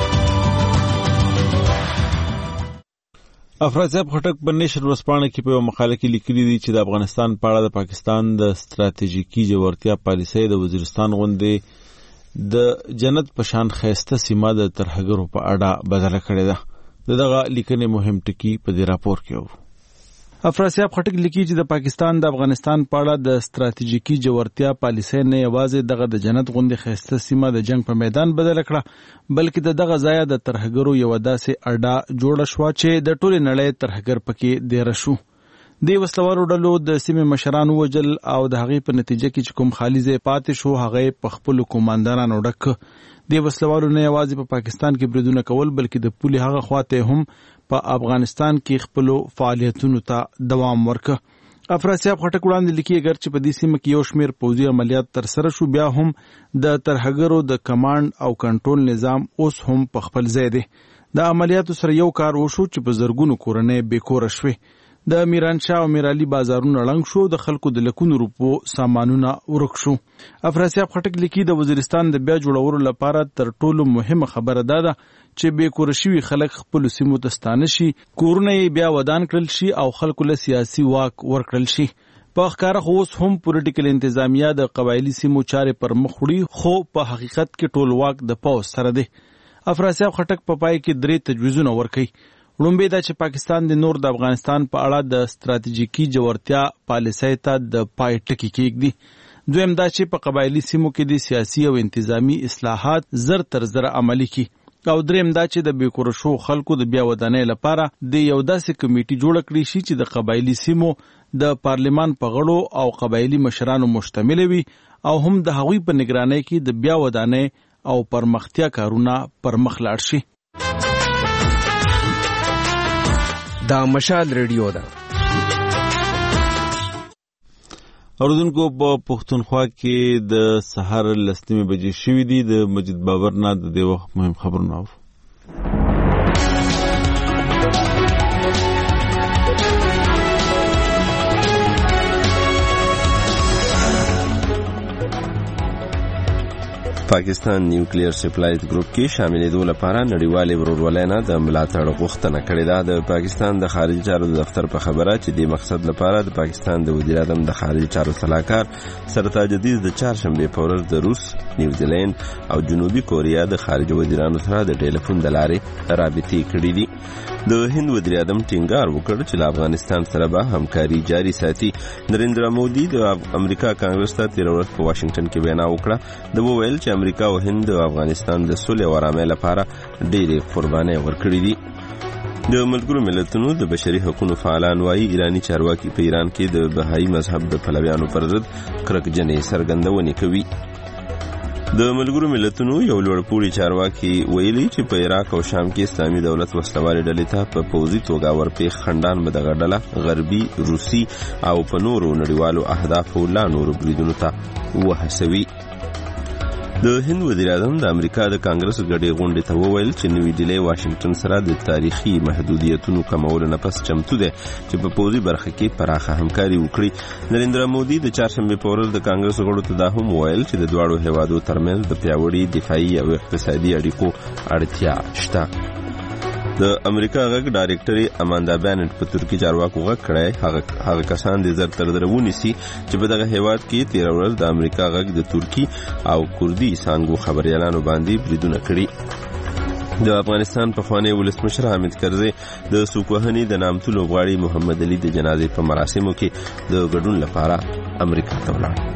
افراطیاب خټک په نشر ورسپانې کې په یو مقاله کې لیکلي دي چې د افغانستان په اړه د پاکستان د ستراتیژیکي جوړتیا پالیسۍ د وزیرستان غونډې د جنت په شان ښایسته سیمه د ترهګرو په اړه بدله کړې ده. دغه لیکنې مهم ټکي په دې راپور کې وو. افراطیاب خټک لیکي چې د پاکستان د افغانستان په اړه د ستراتیژیکي جوړتیا پالیسۍ نه یوازې دغه د جنت غوندې ښایسته سیمه د جنگ په میدان بدله کړه، بلکې د دغه ځایه د ترهګرو یوه داسې اډه جوړه شوه چې د ټولې نړۍ ترهګر پکې دیره شو. د وسلوالو ډلو د سیمې مشران ووجل او د هغې په نتیجه کې چې کوم خالي ځای پاتې شو هغه په خپلو قوماندانانو ډک. د وسلوالو نه یوازې په پاکستان کې بریدونه کول بلکې د پولې هغه خواته هم په افغانستان کې خپلو فعالیتونو ته دوام ورکه. افراطیاب خټک وړاندې لیکي اگر چې په دې سیمه کې یو شمېر پوځي عملیات ترسره شو بیا هم د ترهګرو د کمانډ او کنټرول نظام اوس هم په خپل ځای دی. د عملیاتو سره یو کار وشو چې په زرګونو کورنۍ بیکوره شوې. د میرانشاه او میرعلي بازارونه ړنګ شو، د خلکو د لکونو روپو سامانونه ورک شو. افراطیاب خټک لیکي د وزیرستان د بیا جوړولو لپاره تر ټولو مهمه خبره دا ده چې بیکوره شوي خلک خپلو سیمو ته ستانه شي، کورونه یې بیا ودان کړل شي او خلکو له سیاسي واک ورکړل شي. په ښکاره خو اوس هم پولیټیکل انتظامیه د قبایلي سیمو چارې پر مخ وړي، خو په حقیقت کې ټول واک د پوځ سره دی. افراطیاب خټک په پای کې 3 تجویزونه ورکوي. لومبی دا چې پاکستان د نور د افغانستان په اړه د ستراتیژیکي جوړتیا پالیسۍ ته د پای ټکی کېږدي. دویم دا چې په قبایلی سیمو کې د سیاسي او انتظامی اصلاحات زر تر زر عملی کی او دریم دا چې د بیکور شو خلکو د بیا ودانۍ لپاره د یو داسې کمیټي جوړ کړي شي چې د قبایلی سیمو د پارلمان په غړو او قبایلی مشرانو مشتمل وي او هم د هغوی په نگرانۍ کې د بیا ودانۍ او پرمختیا کارونه پرمخ لاړ شي. دا مشال ریډیو ده. اوردونکو په پښتونخوا کې د سحر 10 بجې شوې دي. د مجید بابر نه د دې وخت مهم خبرونه اورو. پاکستان نیوکلیر سپلایز ګروپ کې شاملېدو لپاره نړیوالې ورورولۍ نه د ملاتړ غوښتنه کړې ده. د پاکستان د خارجي چارو دفتر په خبره چې د مقصد لپاره د پاکستان د وزیر اعظم د خارجي چارو سلاکار سرتاج عزیز د چهارشنبې په ورځ د روس، نیوزیلند او جنوبي کوریا د خارجي وزیرانو سره د ټلیفون د لارې رابطې کړې دي. د هند وزیر اعظم ټینګار وکړ چې له افغانستان سره به همکاري جاري ساتي. نریندرا مودي د امریکا کانګرس ته تیر ورځ په واشنگټن کې وینا وکړه. د وویل چې امریکا او هند د افغانستان د سولې او آرامۍ لپاره ډېرې قربانۍ ورکړې دي. د ملګرو ملتونو د بشري حقوقو فعالان وايي ایرانی چارواکي په ایران کې د بهایي مذهب د پلویانو پر ضد کرکجنې څرګندونې کوي. د ملګرو ملتونو یو لوړپوړي چارواکي ویلي چې په عراق او شام کې اسلامي دولت وسلوالې ډلې ته په پوځي توګه ورپېښ خنډان به دغه ډله غربي، روسي او په نورو نړیوالو اهدافو لا نورو بریدونو ته وهڅوي. د هند وزیر اعظم د امریکا د کانګرس ګډې غونډې ته وویل چې نوی ډیلی واشنگټن سره د تاریخي محدودیتونو کمولو نه پس چمتو دی چې په پوځي برخه کې پراخه همکاري وکړي. نریندرا مودي د چهارشنبې په ورځ د کانګرس غړو ته دا هم وویل چې د دواړو هیوادو ترمنځ د پیاوړي دفاعي او اقتصادي اړیکو اړتیا شته. د امریکا غږ ډایرکټري اماندا بینټ په ترکی چارواکو غږ کړی هغه کسان د زر تر زر ونیسي چې په دغه هیواد کې تیر ورځ د امریکا غږ د ترکی او کردي څانګو خبريالانو باندې بریدونه کړي. د افغانستان پخوانی ولسمشر حامد کرزي د سوکوهني د نامتو لوبغاړي محمد علي د جنازې په مراسمو کې د ګډون لپاره امریکا ته ولاړ.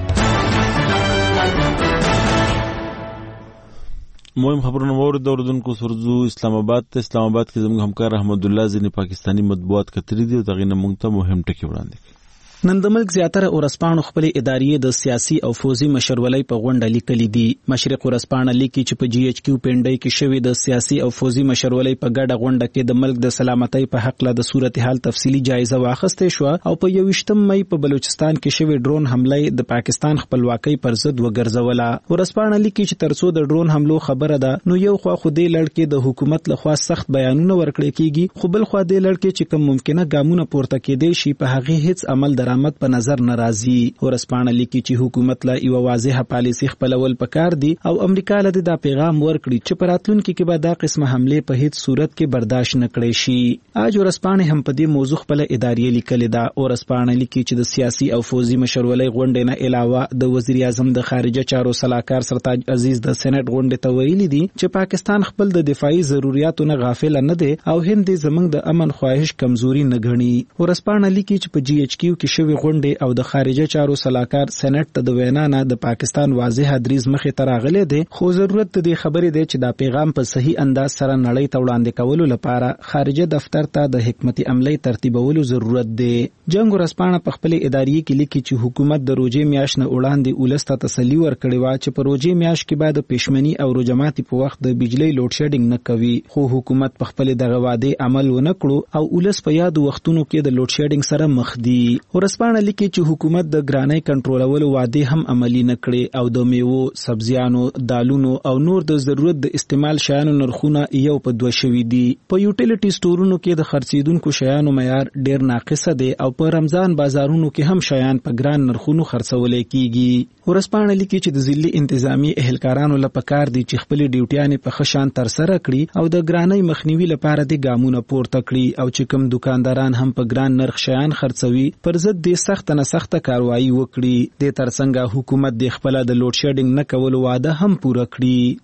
مهم خبرونه وورد اوردونکو سرزو اسلام آباد کې زموږ همکار احمد الله ځینې پاکستانی مطبوعات کتري دي او دغه نه موږ ته مهم ټکي وړاندې کړي. نن د ملک زیاتره ورسپانو خپل ادارې د سیاسي او فوزي مشرولۍ په غونډه لیکلې دي. مشرق ورسپانه لیکي چې په جی ایچ کیو پنډۍ کې شوې د سیاسي او فوزي مشرولۍ په ګډه غونډه کې د ملک د سلامتۍ په حق له د صورتحال تفصیلی جایزه واخیستې شو او په 21 مې په بلوچستان کې شوې ډرون حمله د پاکستان خپلواکۍ پر ضد وګرځوله. ورسپانه لیکي چې ترڅو د ډرون حملو خبره ده نو یو خوا خو دې لړ کې د حکومت لخوا سخت بیانونه ورکړل کیږي، خو بل خوا دې لړ کې چې کوم ممکنه ګامونه پورته کېدې شي په هغه هیڅ عمل درآمد په نظر ناراضي. ورسپانه لیکي چې حکومت لا یو واضحه پالیسي خپلول پکار دي او امریکا له دا پیغام ورکړي چې پراتلونکو کې به دا قسمه حمله په هیڅ صورت کې برداشت نه کړي شي. اج ورسپانه هم په دې موضوع خپل ادارې لیکلې ده. ورسپانه لیکي چې د سیاسي او فوزي مشرولۍ غونډې نه علاوه د وزیر اعظم د خارجه چارو سلاکار سرتاج عزیز د سېنات غونډې ته ویلي دي چې پاکستان خپل د دفاعي ضرورتونو نه غافل نه دی او هند زمنګ د امن خواهش کمزوري نه غني. ورسپانه لیکي چې په جی ایچ کیو کې شوی غونډې او د خارجه چارو سلاکار سېنات ته د وینا نه د پاکستان واضح دریز مخې ته راغلی دی، خو ضرورت د دې خبرې دی چې دا پیغام په صحیح انداز سره نړۍ ته وړاندې کولو لپاره خارجه دفتر ته د حکمت عملی ترتیبولو ضرورت دی. جنگ ورسپانه په خپل ادارې کې لیکي چې حکومت د روزې میاشت نه وړاندې ولسته تسلی ورکړې و چې په روزې میاشت کې بعد پښمنی او روزماتي په وخت د بجلی لوډ شیډینګ نه کوي، خو حکومت په خپل دغه وعده عمل ونه کړو او ولس په یاد وختونو کې د لوډ شیډینګ سره مخ دي. ورسپانه لیکي چې حکومت د ګرانۍ کنټرولولو وعده هم عملی نه کړي او د میوو، سبزیانو، دالونو او نور د ضرورت د استعمال شیانو نرخونه یو په دوه شوي دي. په یوټیلیټي سټورونو کې د خرڅیدونکو شیانو معیار ډیر ناقصه دی او په رمضان بازارونو کې هم شیان په ګران نرخونو خرڅول کیږي. ورسپانه لیکي چې د ضلعي انتظامی اهلکارانو لپاره کار دي چې خپل ډیوټیانې په خشان تر سره کړي او د ګرانۍ مخنیوي لپاره د ګامونه پورته کړي او چې کوم دکانداران هم په ګران نرخ شیان خرڅوي پر ضد د سخت نه سخت کاروایی وکړي. د ترڅنګ حکومت د خپل د لوډ شیډینګ نه کولو وعده هم پوره کړي.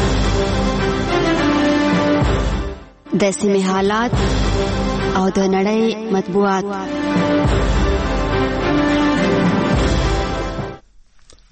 د سیمې حالات او د نړۍ مطبوعات.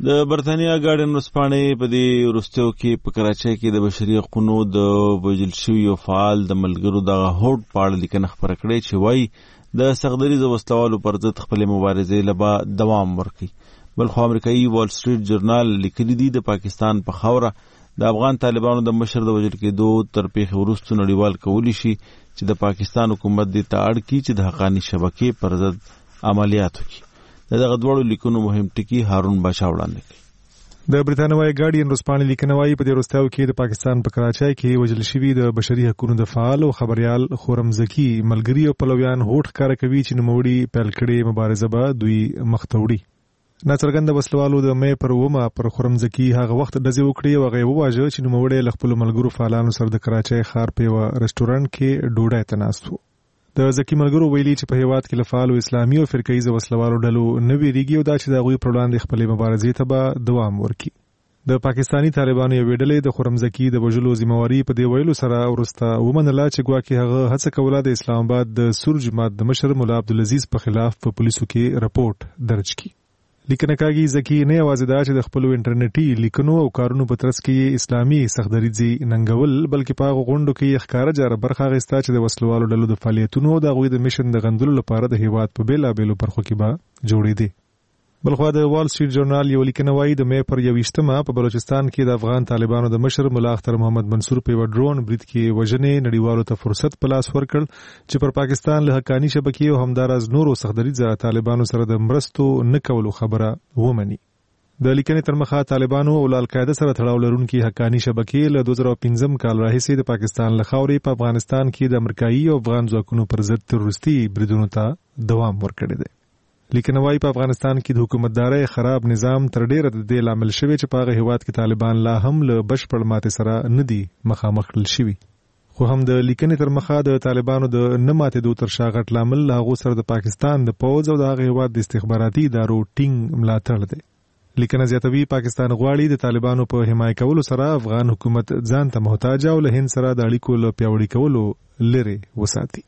د برتانیا ګارډین ورځپاڼې په دې وروستیو کې په کراچۍ کې د بشري حقوقو د وژل شویو فعال د ملګرو دغه هوډ په اړه لیکنه خپره کړې چې وایي د سختدریزو وسلوالو پر ضد خپلې مبارزې له دوام ورکړي. بلخو امریکایي وال سټریټ جورنال لیکلي دي د پاکستان په خاوره د افغان طالبانو د مشر د وژل کېدو تر پیښې وروسته نړیوال کولی شي چې د پاکستان حکومت دې ته اړ کړي چې د حقاني شبکې پر ضد عملیات وکړي. دغه دوړو لیکونو مهم ټکی هارون باشا وړاندې کړي. د برتانوي ګارډین ورځپاڼې لیکنه وايي په دې وروستیو کې د پاکستان په کراچۍ کې وژل شوي د بشري حقوقو د فعال او خبريال خورم زکی ملګری او پلویان هوډ ښکاره کوي چې نوموړي پیل کړې مبارزه به دوی مختوړي. ناڅرګند وسلوالو د مې پر ومه پر خورم زکی هغه وخت دزې وکړي او هغه وواژه چې نوموړي له خپل ملګرو فعالانو سره د کراچۍ ښار په یو رستورانت کې ډوډۍ تناست وو. د زکی ملګرو ویلي چې په هیواد کې لفعال او اسلامي او فرقه‌ایز وسلوالو ډلو نه ویریږي او دا چې د هغوی پر وړاندې خپلې مبارزې ته به دوام ورکړي. د پاکستانی طالبانو یوې ډلې د خورم زکی د وژلو ذمہواري په دې ویلو سره ورسته ومنله چې ګواکې هغه هڅه کوله د اسلام آباد د سور جماعت د مشر مولا عبدالعزیز په خلاف په پولیسو کې رپورټ درج کړي. لیکنه کاږي زکی نه یوازې دا چې د خپل انټرنیټي لیکنو او کارونو په ترڅ کې اسلامي سختدریزي ننګول بلکې په غونډو کې ښکارا جاره برخه غوښتا چې د وسلوالو ډلو د فعالیتونو او د غوي د میشن د غندلو لپاره د هیواد په بیلابېلو برخو کې به جوړېدي. بلخو د وال سټریټ جورنال یو لیکنه وايي د مې پر 21 په بلوچستان کې د افغان طالبانو د مشر مولا اختر محمد منصور په یو ډرون برید کې وژنې نړیوالو ته فرصت په لاس ورکړ چې پر پاکستان له حقاني شبکې او همدارز نورو سختدریزه طالبانو سره د مرستو نه کولو خبره ومني. د لیکنې تر مخه طالبانو او القاعده سره تړاو لرونکي حقاني شبکې له 2015 کال راهیسې د پاکستان له خاورې په افغانستان کې د امریکایي او افغان ځواکونو پر ضد تروریستي بریدونو ته دوام ورکړی دی. لیکنه وايي په افغانستان کې د حکومتدارۍ خراب نظام تر ډیره د دې لامل شوی چې په هغه هیواد کې طالبان لا هم له بشپړ ماتې سره نه دي مخامخ کړل شوي. خو هم د لیکنې تر مخه د طالبانو د نه ماتېدو تر شا غټ لامل له هغو سره د پاکستان د پوځ او د هغه هیواد د استخباراتي ادارو ټینګ ملاتړ دی. لیکنه زیاتوي پاکستان غواړي د طالبانو په حمایت کولو سره افغان حکومت ځان ته محتاج او له هند سره د اړیکو له پیاوړي کولو لري وساتي.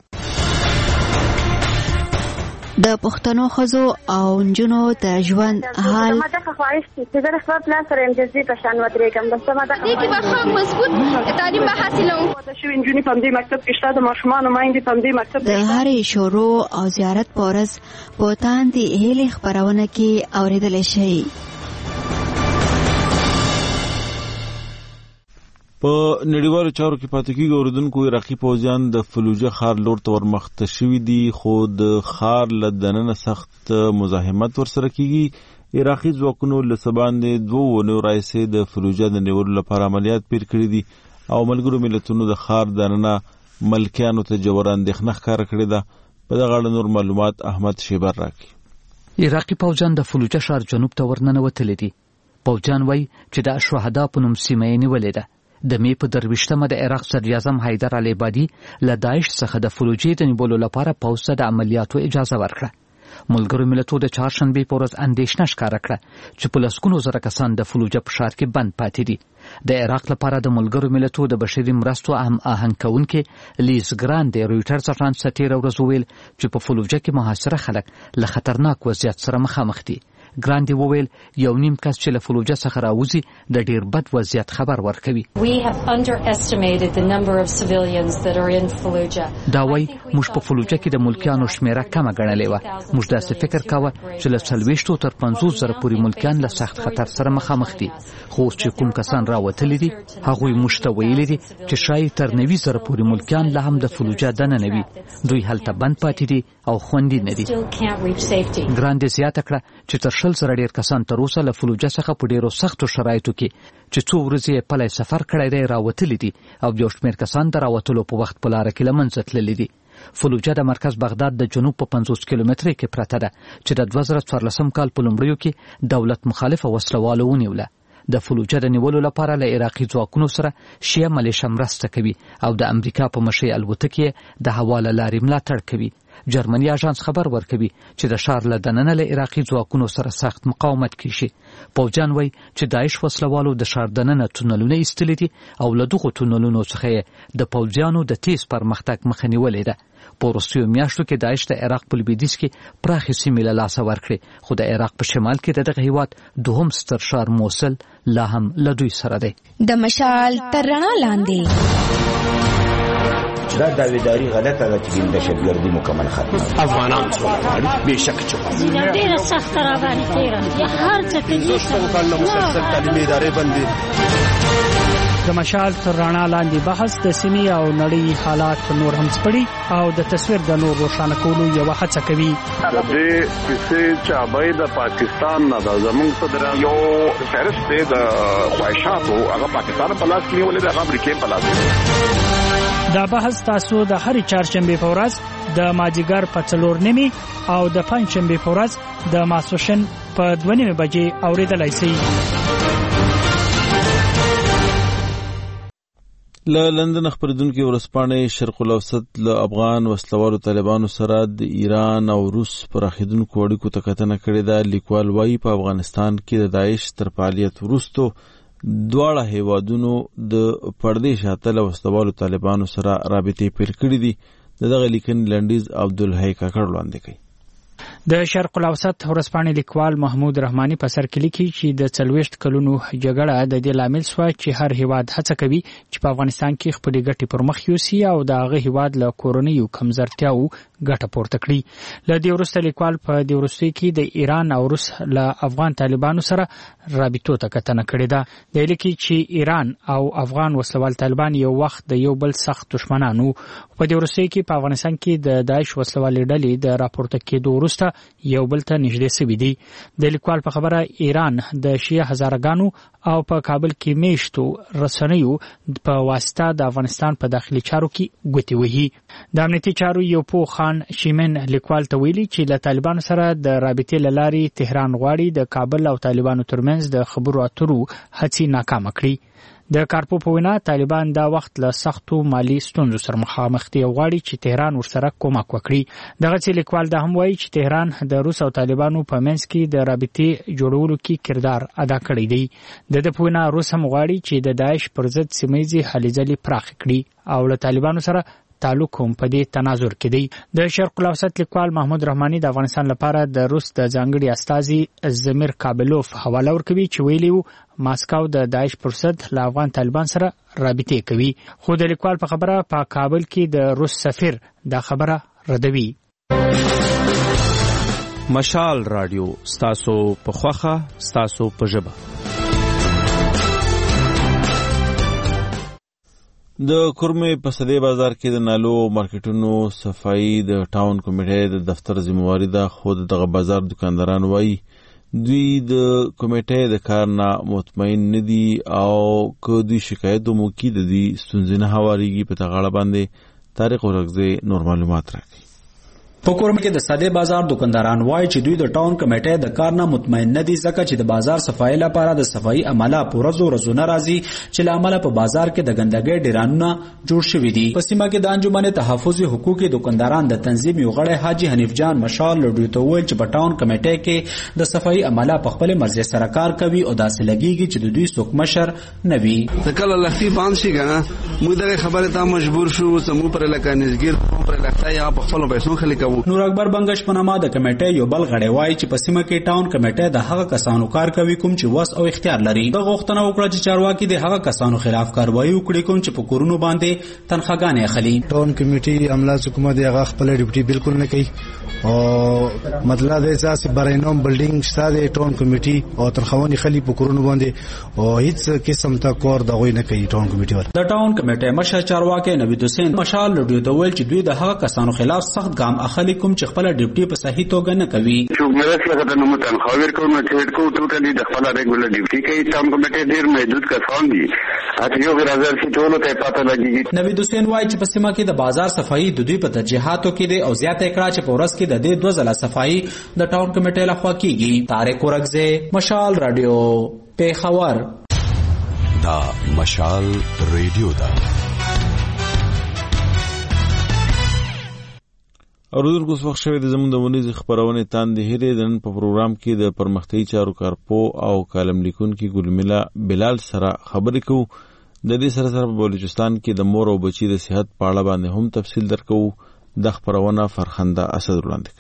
د پښتنو ښځو او نجونو د ژوند حال ماته خواهش چې زه خپل پلان سره امتیازي په شان ودرېږم بس ماته دې به ښه مضبوط تعلیم به حاصلوم. د شوي نجونې په دې مکتب کې شته د ماشومانو میندې په دې مکتب د هرې شروع او زیارت په ورځ په تاندې هیلې خپرونه کې اورېدلی شئ. په نړیوالو چارو کې پاتې کېږي اوریدونکو عراقي پوځیان د فلوجه ښار لور ته ورمخته شوي دي خو د ښار له دننه سخت مزاحمت ورسره کېږي. عراقي ځواکونو له څه باندې 2 اونیو راهیسې د فلوجه د نیولو لپاره عملیات پیل کړي دي او ملګرو ملتونو د ښار دننه ملکیانو ته ژوره اندېښنه ښکاره کړې ده. په دغه اړه نور معلومات احمد شیبر راکړي. عراقي پوځیان د فلوجه ښار جنوب ته ورننوتلي دي. پوځیان وایي چې د شهدا په نوم سیمه یې نیولې ده. د مې په 23 د عراق صدر اعظم حیدر علي بادي له داعش څخه د فلوجې د نیولو لپاره پوځ ته د عملیاتو اجازه ورکړه. ملګرو ملتونو د چهارشنبې په ورځ اندېښنه ښکاره کړه چې په لسګونو زره کسان د فلوجه په ښار کې بند پاتې دي. د عراق لپاره د ملګرو ملتونو د بشري مرستو اهم آهنګ کوونکي لیز ګران د رویټرز اژانس ته تېره ورځ وویل چې په فلوجه کې محاصره خلک له خطرناک وضعیت سره مخامخ دي. ګراندي وویل یو نیم کس چې له فلوجه څخه راوځي د ډیر بد وضعیت خبر ورکوي. دا وایي موږ په فلوجه کې د ملکیانو شمیره کمه ګڼلې وه. موږ داسې فکر کاوه چې له 40 تر 50 زره پورې ملکیان له سخت خطر سره مخامخ دي. خو اوس چې کوم کسان راوتلي دي هغوی موږ ته ویلي دي چې شاید تر 90 زره پورې ملکیان لا هم د فلوجه دننه وي. دوی هلته بند پاتې دي او خوندي نه دي. ګراندي زیاته کړه چې تر 20 زره ډیر کسان تر اوسه له فلوجه څخه په ډیرو سختو شرایطو کې چې 2 ورځې پلی سفر کړی دی راوتلي دي او یو شمېر کسان د راوتلو په وخت په لاره کې له منځه تللي دي. فلوجه د مرکز بغداد د جنوب په 50 کیلومترۍ کې پرته ده چې د 2014 کال په لومړیو کې دولت مخالفه وسلوالو ونیوله. د فلوجه د نیولو لپاره له عراقي ځواکونو سره شیعه ملیشه مرسته کوي او د امریکا په مشرۍ الوتکې د هوا له لارې ملاتړ کوي. جرمني اژانس خبر ورکوي چې د ښار له دننه له عراقي ځواکونو سره سخت مقاومت کیږي. پوځیان وایي چې داعش وسلوالو د ښار دننه تونلونه ایستلي دي او له دغو تونلونو څخه د پوځیانو د تیز پرمختګ مخه نیولې ده. په وروستیو میاشتو کې داعش د عراق په لویدیځ کې پراخې سیمې له لاسه ورکړې، خو د عراق په شمال کې د دغه هیواد دوهم ستر ښار موصل لا هم له دوی سره دی. د مشال تر رڼا لاندې دا داویداری غلطه ده چې دهشتګردي مکمل ختمه. افغانان سوله غواړي بېشکه چې ډېره سخته راباندې تېره یا هر څه کوي څنګه مسلسل تعلیمي ادارې بندي. د مشال تر رڼا لاندې بحث د سیمې او نړۍ حالات نور هم سپړي او د تصویر د نور روښانه کولو یوه هڅه کوي. د دې کیسې چابۍ د پاکستان نه د زموږ صدران یو فهرست دی د خواهشاتو هغه پاکستان په لاس کې نیولې ده، هغه امریکې په لاس کې. دا بحث تاسو د هرې چهارشنبې په ورځ د مازدیګر په 4:30 او د پنجشنبې په ورځ د ماسپښین په 2:30 بجې اورېدلای شئ. له لندن خبردونکو ورسپانې شرق الاوسط له افغان وسلوالو طالبانو سره د ایران او روس پراخیدونکو اړیکو ته کتنه کړې ده. لیکوال وایي په افغانستان کې د داعش تر فعالیت وروسته دواړه هیوادونو د پردې شاته له وسلوالو طالبانو سره رابطې پیل کړې دي. دغه لیکنې لنډیز عبدالحی کاکړ وړاندې کوي. د شرق الاوسط ورسپانې لیکوال محمود رحماني په سر کې لیکي چې د 40 کلونو جګړه د دې لامل شوه چې هر هیواد هڅه کوي چې په افغانستان کې خپلې ګټې پر مخ یوسي او د هغه هیواد له کورنیو کمزورتیاو ګټه پورته کړي. له دې وروسته لیکوال په دې وروستیو کې د ایران او روس له افغان طالبانو سره رابطو ته کتنه کړې ده. د لیکي چې ایران او افغان وسلوال طالبان یو وخت د یو بل سخت دشمنانو. په دې وروستیو کې په افغانستان کې د داعش وسلوالې ډلې د راپورته کېدو وروسته یو بل ته نږدې سوي دي. د لیکوال په خبره ایران د شیعه هزارګانو او په کابل کې میشتو رسنیو په واسطه د افغانستان په داخلي چارو کې ګوتې وهي. د امنیتي چارو یو پوه خان شیمن لیکوال ته ویلي چې له طالبانو سره د رابطې له لارې تهران غواړي د کابل او طالبانو ترمنځ د خبرو اترو هڅې ناکامه کړي. د کارپو په وینا طالبان دا وخت له سختو مالی ستونزو سره مخامخ دي او غواړي چې تهران ورسره کومک وکړي. دغه لیکوال دا هم وایي چې تهران د روس او طالبانو په منځ کې د رابطې جوړولو کې کردار ادا کړی دی. د په وینا روس هم غواړي چې د داعش پر ضد سیمه‌ییزې هلې ځلې پراخ کړي او له طالبانو سره تعلق هم په دې تناظر کې دی. د شرق الاوسط لیکوال محمود رحماني د افغانستان لپاره د روس د ځانګړي استازي زمیر کابلوف حواله ورکوي چې ویلي وو ماسکو د داعش پر ضد له افغان طالبان سره رابطې کوي. خو د لیکوال په خبره په کابل کې د روس سفیر دا خبره ردوي. مشال رادیو ستاسو په خوخه ستاسو په ژبه. د کورمې په صدې بازار کې د نالو مارکیټونو صفایي د ټاون کمیټې د دفتر ذمہواری ده، خو دغه بازار دکانداران وایي دوی د کمیټې د کار نه مطمئن نه دي او که دوی شکایت وکړي د دوی ستونزې نه هواریږي. په دغه اړه باندې طارق ورغزی نور معلومات راکړي. په کورم کې د ساده بازار دکانداران وایي چې دوی د ټاون کمیټې د کار نه مطمئن نه دي ځکه چې د بازار صفایي لپاره د صفایي عمله پورزو رزونه راځي چې لامل په بازار کې د ګندګۍ ډیرانونه جوړ شوي دي. په سیمه کې د انجمن تحفظ حقوق دکانداران د تنظیم یو غړی حاجی حنیف جان مشال لوډیو ته ویل چې په ټاون کمیټې کې د صفایي عمله په خپل مرزي سره کار کوي او داسې لګیږي چې د دوی څوک مشر نه وي. د کله لختي باندې شي کنه موږ دغه خبره ته مجبور شو سمو پر لکه نزګر پر لختي یا په خپل پیسو خلک. نور اکبر بنگش په نامه د کمیټې یو بل غړی وایي چې په سیمه کې ټاون کمیټې د هغه کسانو کار کوي کوم چې وس او اختیار لري. د غوښتنه وکړه چې چارواکي د هغه کسانو خلاف کاروایی وکړي کوم چې په کورونو باندې تنخواګانې اخلي. ټاون کمیټې عمله حکومت هغه خپل ډیوټي بالکل نه کوي او مطلب د اساس برینوم بلډینګ شته ټاون کمیټې او تنخواونې خلی په کورونو باندې او هیڅ قسم ته کار دغوی نه کوي ټاون کمیټې. د ټاون کمیټې مشر چارواکي نوید حسین مشال لوډیو ته ویل چې دوی د هغه کسانو خلاف سخت ګام اخلي کوم چې خپل ډیوټي په صحیح توګه نه کوي. چې موږ څنګه د نوم تنخوا ورکوو نو چې کو ټوټلی د خپل ریګولر ډیوټي کوي. ټاون کمیټې ډیر محدود کسان دي اته یو غرض چې ټولو ته پته لګیږي. نوید حسین وایي چې په سیمه کې د بازار صفایي د دوی په ترجیحاتو کې دي او زیاته کړه چې په ورځ کې د دې 2 ځله صفایي د ټاون کمیټې لخوا کیږي. طارق ورغزی مشال رادیو پیښور. دا مشال ریډیو دا اوریدونکو وخت شوی د زموږ د ونیز خبرونه تاندې هېرې د نن په پروګرام کې د پرمختیايي چارو کارپو او کالم لیکونکي ګلمیلا بلال سره خبرې کوو. د دې سره په بلوچستان کې د مور او بچي د صحت په اړه باندې هم تفصیل درکو. د خبرونه فرخنده اسد وړاندې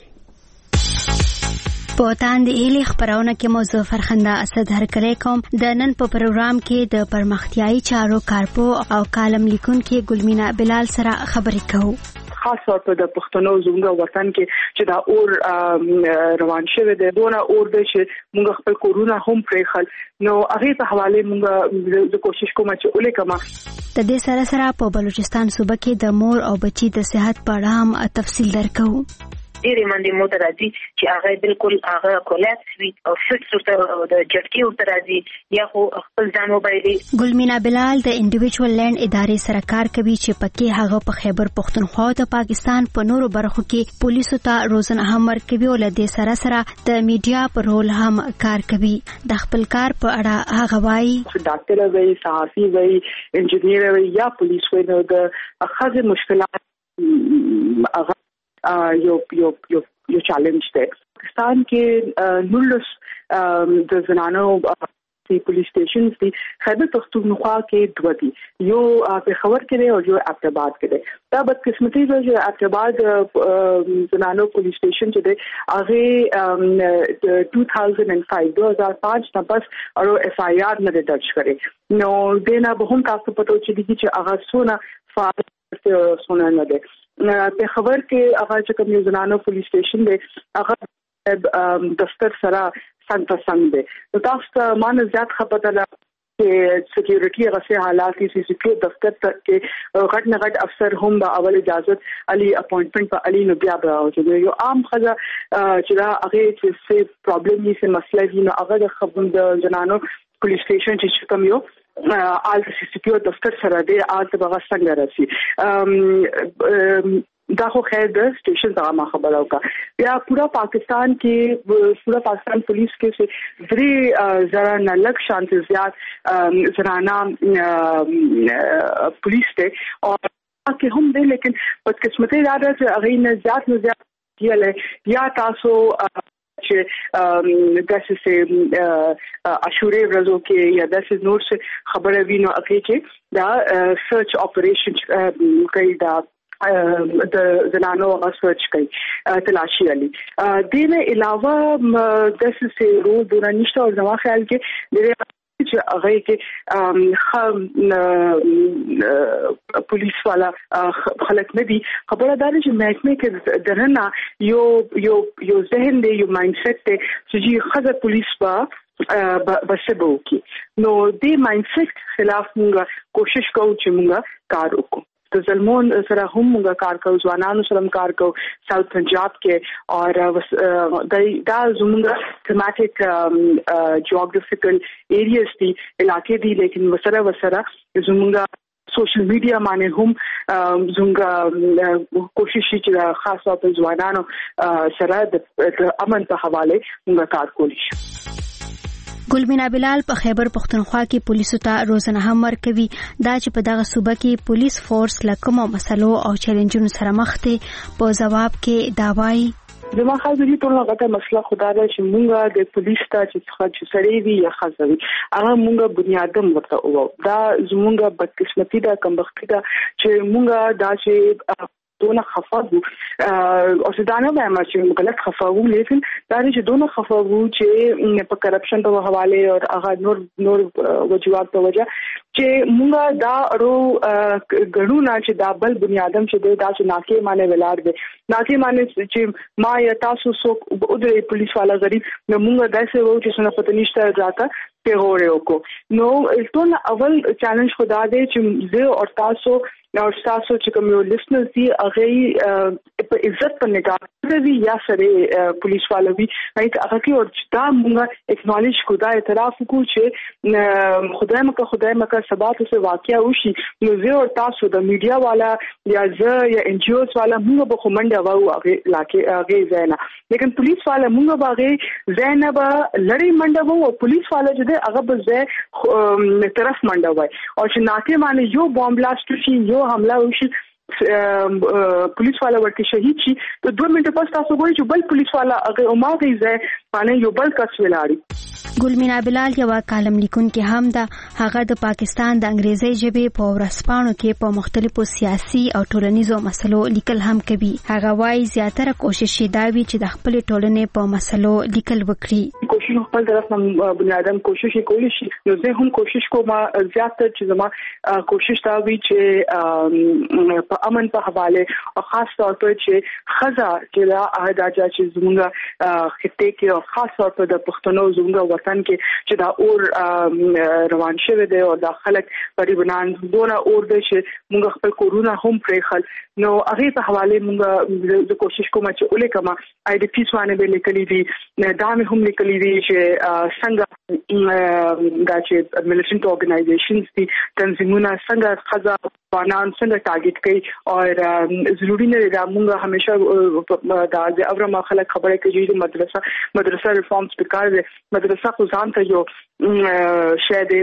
کوي. په تاندې هېلې خبرونه کې موضوع فرخنده اسد هرکلی کوم. د نن په پروګرام کې د پرمختیايي چارو کارپو او کالم لیکونکي ګلمیلا بلال سره خبرې کوو. خاص طور په د پښتنو زموږ وطن کې چې دا اور روان شوی دی دونه اور دی چې موږ خپل کورونه هم پرېښل نو هغې په حواله موږ د کوشش کوم چې ولیکم. د دې سره سره په بلوچستان صوبه کې د مور او بچي د صحت په اړه هم تفصیل درکو. ډېرې منډې موته راځي چې هغه بالکل هغه کولاپس وي او فټس ورته د جټکي ورته راځي یا خو خپل ځان وبایلي. ګلمینا بلال د انډیویجوال لینډ ادارې سره کار کوي چې پکې هغه په خیبر پښتونخوا او پاکستان په نورو برخو کې پولیسو ته روزنه هم ورکوي او له دې سره سره د میډیا په رول هم کار کوي. د خپل کار په اړه هغه وایي ډاکټر وي صحافي وي انجینیر وي یا پولیس وي نو د خاصه مشکلات هغه یو چیلنج دی. پاکستان کې نولس د زنانو پولیس سټیشنز دي. خیبر پختونخوا کې دوه دي، یو پېښور کې دی او یو آباد کې دی. دا بدقسمتي ده چې آباد زنانو پولیس سټیشن چې دی هغه 2005 نه پس او اف آی آر نه درج کړي نو دینه به هم تاسو پته چې هغه څونه فعال څونه نه دی. په خبر کې هغه چې کوم زنانو پولیس سټیشن دی هغه دفتر سره څنګه دی. نو تاسو مانه زیات خبره ده چې سکیورټي هغه حالات کې سکیورټي دفتر کې غټ نه غټ افسر هم به اول اجازه علي اپوینټمنت په علي نو بیا به راوځي. یو عام خزه چې دا هغه چې پرابلم یې مسله وي نو هغه د خبرو د زنانو پولیس سټیشن چې کوم یو آل سکیورټي دفتر سره دی آل به څنګه راسي دا خو خیر د سټیشن ته ما خبره وکړه. بیا پورا پاکستان پولیس کې درې زره نه لږ شانته زیات زنانه پولیس ته او کې هم دی لیکن بدقسمتي دا ده چې هغه نه زیات یا تاسو چې داسې اشوري ورځو کې یا داسې نور څه خبره وینو اکه چې دا سرچ اپریشن کوي دا د زنانو سرچ کوي تلاشي علي. دینه علاوه د څه رول دونه نشته او زما خیال کې د چې هغه کې پولیس والا خلک نه دي. خبره دا چې محکمه کې درنه یو ذهن دی یو مایند سیټ دی چې خزه پولیس بسبو کی نو دې مایند سیټ خلاف موږ کوشش کوو چې موږ کار وکړو. د ظلمون سره هم موږ کار کوو، ځوانانو سره کار کوو ساوث پنجاب کې او دا زموږ تھیماټک جیوګرافیکل ایریاز دي علاقې دي لیکن وسره زموږ سوشل میډیا باندې هم زموږ کوشش چې خاص طور په ځوانانو سره د امن په حواله موږ کار کولی شو. ګلمینا بلال په خیبر پختونخوا کې پولیسو ته روزنه هم ورکوي. دا چې په دغه صوبه کې پولیس فورس له کومو مسلو او چیلنجونو سره مخ دي په جواب کې دا وایي زما خاص دي ټول هغه مسله خدای دې چې موږ د پولیس ته چې سړی وي یا خاصوي هغه موږ بنیادم ورته وو. دا زموږ بدقسمتي ده کمبختي ده چې موږ دا چې دونه خفاو او څنګه وایم چې غلط خفاو لیکن دا چې دونه خفاو چې په کرپشن په حواله او هغه نور وجوهات په وجه چې موږ دا ورو غړو نه چې دا بل بنیادم چې دا چې ناکي معنی ولار دي ناکي معنی چې ما یا تاسو سو د پولیس والا غریب نو موږ داسې وو چې څنګه پته نشته راته پیغورې وکړو. نو ټول اول چیلنج خدا دې چې زه او تاسو چې کوم یو لیسنرز دي هغه په عزت په نگاه وي یا سره پولیس والا وي هغه کې او دا موږ اکنالج کو دا اعتراف کو چې خدای مکه سبا ته واقعیا وشي نو زه او تاسو د میډیا والا یا ان جی اوز والا موږ به کومنده وو هغه زینا لیکن پولیس والا موږ باغې زینا به لړۍ منډه وو او پولیس والا چې هغه به زه طرف منډه وای او چې ناکه باندې یو بم بلاست شي یو حمله وشي police वाला ورته شهید شي ته 2 منټه پس تاسو ګورئ چې بل police والا هغه اوماغه ځای باندې یو بل کس ولاړی. ګلمینا بلال یو کالم لیکونکې هم ده. هغه د پاکستان د انګریزي ژبې په ورځپاڼو کې په مختلفو سیاسي او ټولنیزو مسلو لیکل هم کوي. هغه وايي زیاتره کوشش دا وی چې د خپل ټولنې په مسلو لیکل وکړي. کوشش خپل طرف نه بنیادم کوشش کولی شي. نو زه هم کوشش کوم زیاتره چې زما کوشش دا وی چې په امن په حواله او خاص طور پر چې خزا چې دا اهداج چې زموږه خطه کې او خاص طور پر د پښتنو زموږه وطن کې چې دا اور روان شوی دی او د خلک پریبنان دونه اور دی چې موږ خپل کورونا هم پرېخل. نو هغه په حواله موږ د کوشش کوم چې اولې کما آی ډی پیس باندې به لیکلي دي دا مې هم لیکلي دي چې څنګه دا چې ملیټنټ اورګنایزیشنز دي تنظیمونه څنګه خزا قانون څنګه ټارګټ کوي او ضروري نه دا موږ همیشه دا د اورما خلک خبره کوي چې مدرسه ریفارمز پکار دي. مدرسه خو ځان ته یو شې د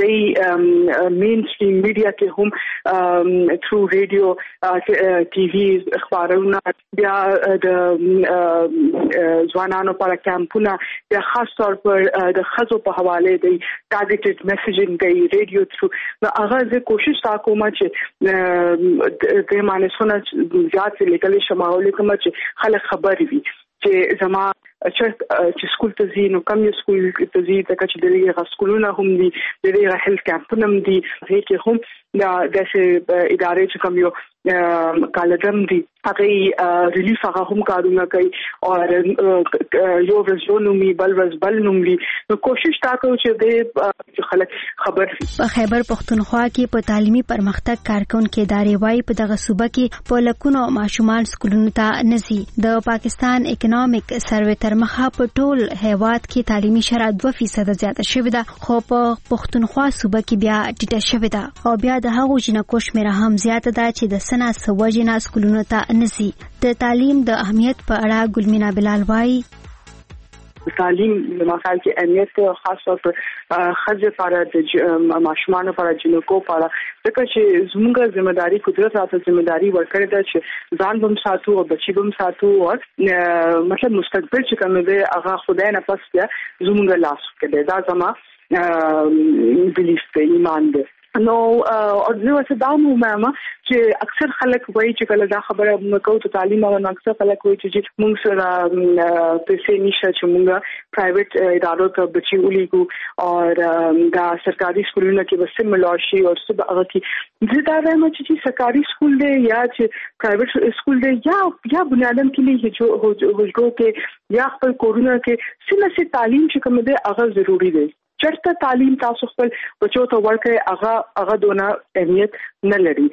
مین سټریم میډیا کې هم تھرو ریډیو ټي وی اخبارونه بیا د ځوانانو لپاره کمپونه بیا خاص طور پر د خزو په حواله دی ټارګټډ میسیجینګ دی ریډیو تھرو. نو هغه زه کوشش تا کوم چې د معنی سونه زیات لیکل شمول کوم چې خلک خبر وي چې زما چې سکول ته ځي نو کوم سکول ته ځي ځکه چې دغه سکولونه هم دي دغه هیلث کمپونه هم دي هغه هم د ادارې چې کوم یو کالجم دي هغه ریلیف هغه هم کارونه کوي او یو ورځونومي بل نومي نو کوشش تا کوي چې د خلک خبر په خیبر پختونخوا کې په تعلیمي پرمختګ کارکونکو ادارې وايي په دغه صوبه کې په لکونو ماشومان سکولونو ته نزي. د پاکستان اکونومیک سروې تر مخه په ټول هیواد کې تعلیمي شرایط 2% زیاته شوې ده خو په پختونخوا صوبه کې بیا ټیټه شوې ده او بیا د هغو جنکو شمېره هم زیاته ده چې د سنا سوجنا سکولونو ته نزي. د تعلیم د اهمیت په اړه ګلمینا بلال وايي تعلیم د مخال کې اهمیت خاص طور پر خځې لپاره د ماشومان لپاره جنکو لپاره ځکه چې زموږه ځمېداري قدرت راته ځمېداري ورکړې ده چې ځان بم ساتو او بچي بم ساتو او مطلب مستقبل چې کوم دی هغه خدای نه پس زموږه لاس کې دی. دا زما بلیف دی ایمان دی. نو او زه څه دا مې چې اکثر خلک وایي چې کله دا خبره موږ ته تعلیم او اکثر خلک وایي چې موږ سره پیسې نشته چې موږ پرایویټ ادارو ته بچي ولیکو او دا سرکاري سکولونو کې بس ملاشي او څه هغه کې زه دا وایم چې سرکاري سکول دی یا چې پرایویټ سکول دی یا بنیادم کې نه هجرو کې یا خپل کورونه کې سمه تعلیم چې کوم دی هغه ضروری دی. چرته تعلیم تاسو خپل بچو ته ورکړئ هغه دونه اهمیت نه لري.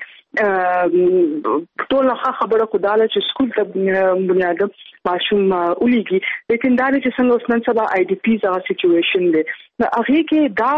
ټول خبره خداله چې سکول ته بنیادم ماشوم اولیږي لیکن دا چې څنګه اوس نن سبا آی ډی پی زغه سچويشن دی هغه کې دا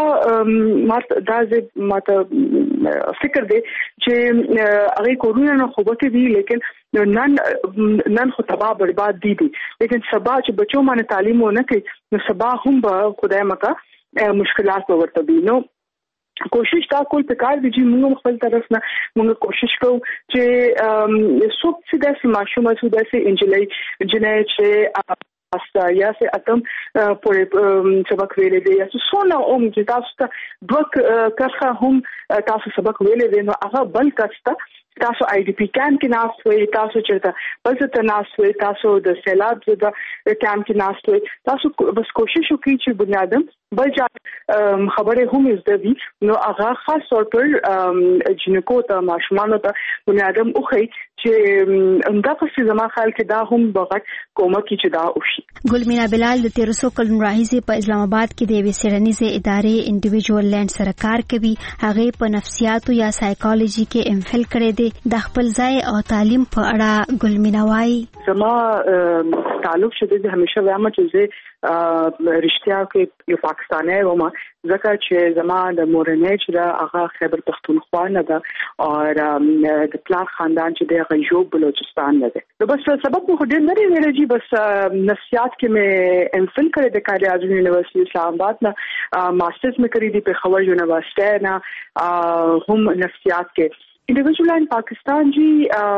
ماته فکر دی چې هغه کورونا نه خوبته دی لیکن نن خو تباہ برباد دي لیکن سبا چې بچو باندې تعلیم ونه کوي نو سبا هم به خدای مکا مشکلات ورته دي. نو کوشش تا کول پکار دي چې موږ خپل طرف نه موږ کوشش کوو چې څوک چې داسې ماشومان څو داسې انجلای چې یا سه اتم پورې سبق ویلې دي یا څو نه چې تاسو ته دوک کړه هم تاسو سبق ویلې دي نو هغه بل کسته تاسو آی ډی پی کیمپ کې ناس وي تاسو چرته بل څه ناس وي تاسو د سیلاب زده کیمپ کې ناس وي تاسو بس کوشش وکړئ چې بنیادم بل خبره هم زده وي نو هغه خاص طور پر جنکو ته ماشومان ته بنیادم اوخی چې دا څه زما خیال کې دا هم بغت کومه کې چې دا وشي. ګلمینا بلال د 1300 کلونو راهیسې په اسلام آباد کې د وسیرنیزه ادارې انډیویډوال لینډ سره کار کوي. هغه په نفسیاتو یا سایکالوجي کې ام فل کړی دی. د خپل ځای او تعلیم په اړه ګلمینا وايي زما تعلق شته د همیشه وایم چې زه رښتیا کې یو پاکستانی وم ځکه چې زما د مورنۍ چې هغه خیبر پختونخوا نه ده او د پلار خاندان چې د غیوب بلوچستان نه ده. نو بس سبب مو ډېر نه لري بس نفسیات کې مې ام فل کړی د قائد اعظم یونیورسيټي اسلام آباد نه ماسترز مې کړی دی په خبر یونیورسيټي نه هم نفسیات کې individual and Pakistan जी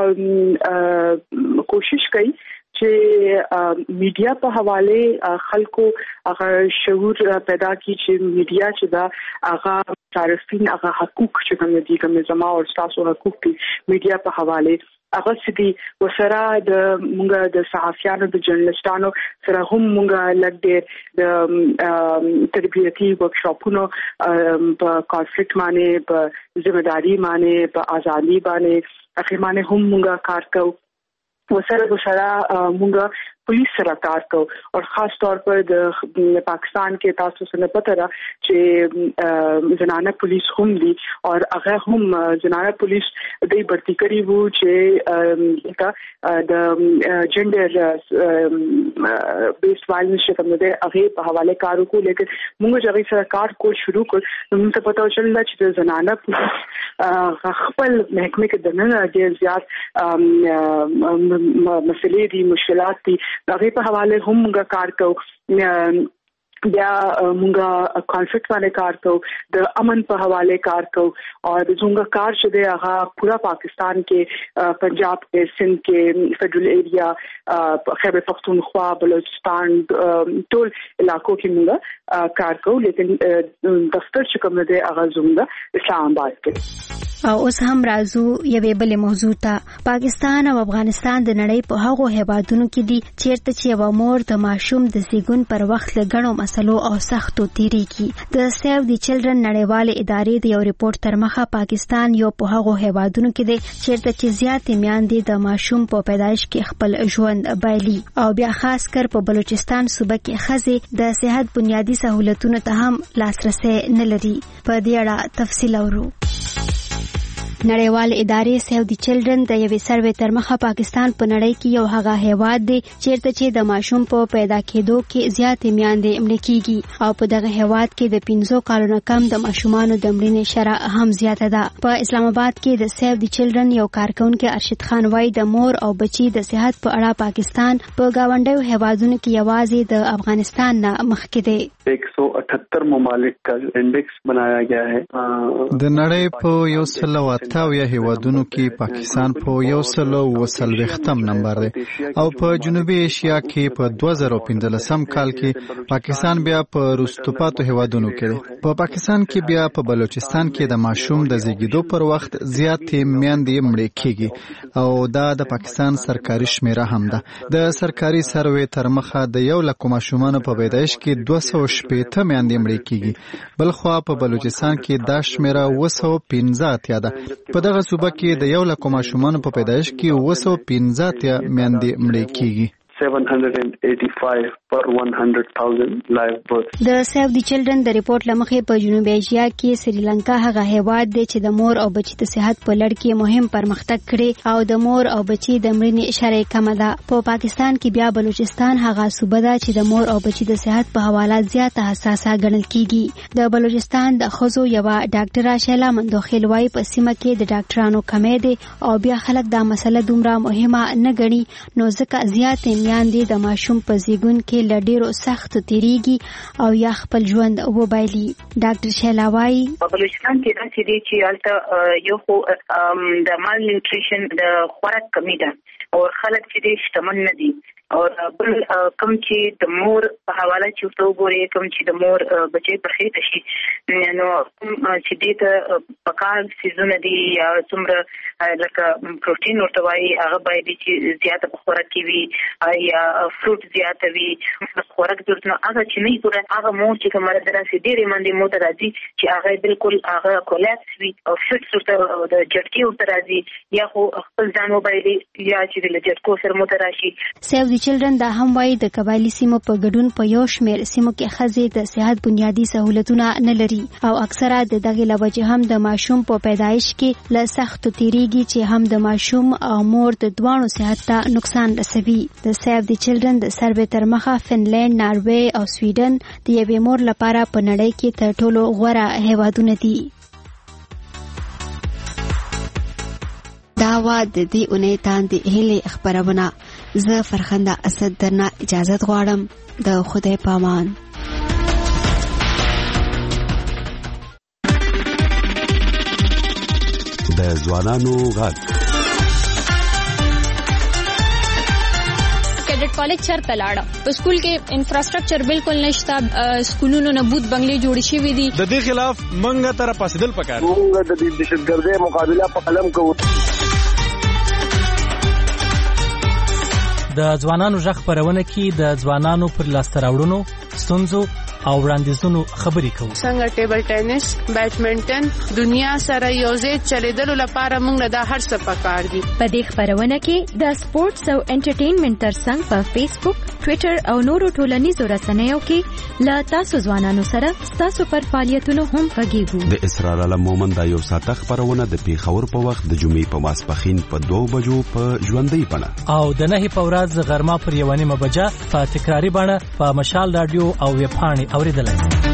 कोशिश कई چې میډیا په حواله خلکو هغه شعور پیدا کی چې میډیا چې دا هغه صارفین هغه حقوق چې کوم دي کوم زما او تاسو حقوق دي میډیا په حواله هغه سدي وسره د مونږه د صحافیانو د جرنالستانو سره هم مونږه لګ د تربیتی ورکشاپونو په کانفلیکټ باندې په ځمېداري باندې په ازادي باندې اخی باندې هم مونږه کار کوو وسره مونږه police sir कار को और खास तौर पर पाकिस्तान के तासु से पता रहा कि जनाना पुलिस हम दी और अगर हम जनाना पुलिस दे भर्ती करी वो जे जेंडर बेस्ड वायलेंस के मुद्दे अगर हवाले कारों को लेकर मुझे जगह सरकार को शुरू कर मुझे पता चल रहा कि जनाना पुलिस खपल महकमे के दरमियान जे ज़्यादा मसले दी मुश्किलात थी هغه په حواله هم موږ کار کوو بیا موږ کانفلیکټ باندې کار کوو د امن په حواله کار کوو او زموږ کار چې دی هغه پورا پاکستان کې پنجاب کې سندھ کې فیډرل ایریا خیبر پختونخوا بلوچستان ټول علاقو کې موږ کار کوو لیکن دفتر چې کوم دی هغه زموږ اسلام آباد کې او اوس هم راځو یوې بلې موضوع ته پاکستان او افغانستان د نړۍ په هغو هیوادونو کې دي چیرته چې یو مور د ماشوم د زیږون پر وخت له ګڼو مسلو او سختو تیریږي د سیو دی چلډرن نړیوالې ادارې د یو ریپورت تر مخه پاکستان یو په هغو هیوادونو کې دی چیرته چې زیاتې میندې د ماشوم په پیدایش کې خپل ژوند بایلي او بیا خاص کر په بلوچستان صوبه کې ښځې د صحت بنیادی سہولتونو ته هم لاسرسي نه لري په دې اړه تفصیل اورو نړیوال ادارې سیو دی چلډرن د یوې سروې تر مخه پاکستان په نړۍ کې یو هغه هیواد دی چیرته چې د ماشوم په پیدا کېدو کې زیاتې میندې مړې کیږي او په دغه هیواد کې د 15 کالو نه کم د ماشومانو د مړینې شرح هم زیاته ده په اسلام آباد کې د سیو دی چلډرن یو کارکونکو ارشد خان وايي د مور او بچي د صحت په اړه پاکستان په گاونډیو هیوادونو کې یوازې د افغانستان نه مخکې دی 178 ممالک کا انډیکس بنایا گیا ہے د نړۍ په یو سل یا هیوادونو کې پاکستان په 140 نمبر دی او په جنوبي ایشیا کې په 2015 کال کې پاکستان بیا په رستوپاتو هیوادونو کې دی په پاکستان کې بیا په بلوچستان کې د ماشوم د زیږیدو پر وخت زیاتې میندې مړې کیږي او دا د پاکستان سرکاري شمیره هم ده د سرکاري سروې تر مخه د 1 لک ماشومان په پیدایش کې 260 میندې مړې کیږي بلخوا په بلوچستان کې دا شمیره 215 ده په دغه صوبه کې د 1 لک ماشومان په پیدایش کې 215 میندې مړې کیږي 785 per 100,000 live births. د سیو دی چلډرن د ریپورت لمخې په جنوبي ایشیا کې سریلانکا هغه هیواد دی چې د مور او بچي د صحت په لړ کې مهم پرمختګ کړي او د مور او بچي د مړینې شرح کم ده په پاکستان کې بیا بلوچستان هغه صوبه ده چې د مور او بچي د صحت په حواله زیاته حساسه ګڼل کیږي د بلوچستان د خزو یو ډاکټر شیلا مندوخیل وايي په سیمه کې د ډاکټرانو کمې دي او بیا خلک دا مسله دومره مهمه نه ګڼي نو ځکه زیاتې میندې د ماشوم په زیږون کې لډیرو سخت تیریږي او یا خپل ژوند وبایلي ډاکټر شیلا وايي په بلوچستان کې دا چې البته یو خو د مال نیوټریشن د خوراک کمی ده او خلک چې شتمن نه دي او بل کم چې د مور په حواله چې تو ګوري کم چې د مور بچي په خېټه شي نو چې دې ته پکار سيزونه دي یا څومره لکه پروتین ورته وایي هغه باید چې زیاته په خوراک کې وي یا فروټ زیاته وي خوراک درته هغه چې نه ګوره هغه مور چې کومه دراسي ډېرې باندې مو راځي چې هغه بالکل هغه کولاپس وي او فټ ورته د جټکی ورته راځي یا خو خپل ځان موبایل یا چې د جټکو سره مو راشي سیو دی چلډرن دا هم وايي د قبایلی سیمو په ګډون په یو شمېر سیمو کې ښځې د صحت بنیادی سہولتونه نه لري او اکثره د دغه لوجه هم د ماشوم په پیدایش کې له سختو تیریږي چې هم د ماشوم او مور د دوانو صحت ته نقصان رسوي د سیو دی چلډرن د سروې تر مخه فنلند ناروې او سویډن د یوې مور لپاره په نړۍ کې تر ټولو غوره هیوادونه دي دا وا د دې اونۍ تاندې هلي خبرونه زه فرخنده اسد درنه اجازه غواړم د خدای پامان د ځوانانو غږ. کیډټ کالج چرته لاړه په سکول کې انفراستراکچر بالکل نشته سکولونو نه بوت بنگلې جوړ شوې دي د دې خلاف منګه تر پاسدل پکار موږ د دهشتګردۍ مقابله په قلم کوو. د ځوانانو ژغ خپرونه کې د ځوانانو پر لاسته راوړنو ستونزو او وړاندیزونو خبرې کوو. څنګه ټیبل ټینس بیډمنټن دنیا سره یوځای چلیدلو لپاره موږ له هر څه پکار دي. په دې خبرونه کې د سپورتس او انټرټینمنټ ترڅنګ په فیسبوک ټوئیټر او نورو ټولنیزو رسنیو کې له تاسو ځوانانو سره تاسو پر فعالیتونو هم غږیږو. د اسرار علم مومن دا یو ساعته خبرونه د پیښور په وخت د جمعې په ماسپښین په 2 بجو په ژوندۍ بڼه او د 9 په ورځ غرمه پر 1:30 بجه په تکراری بڼه په مشال رادیو او ویب پاڼې اوریدلای.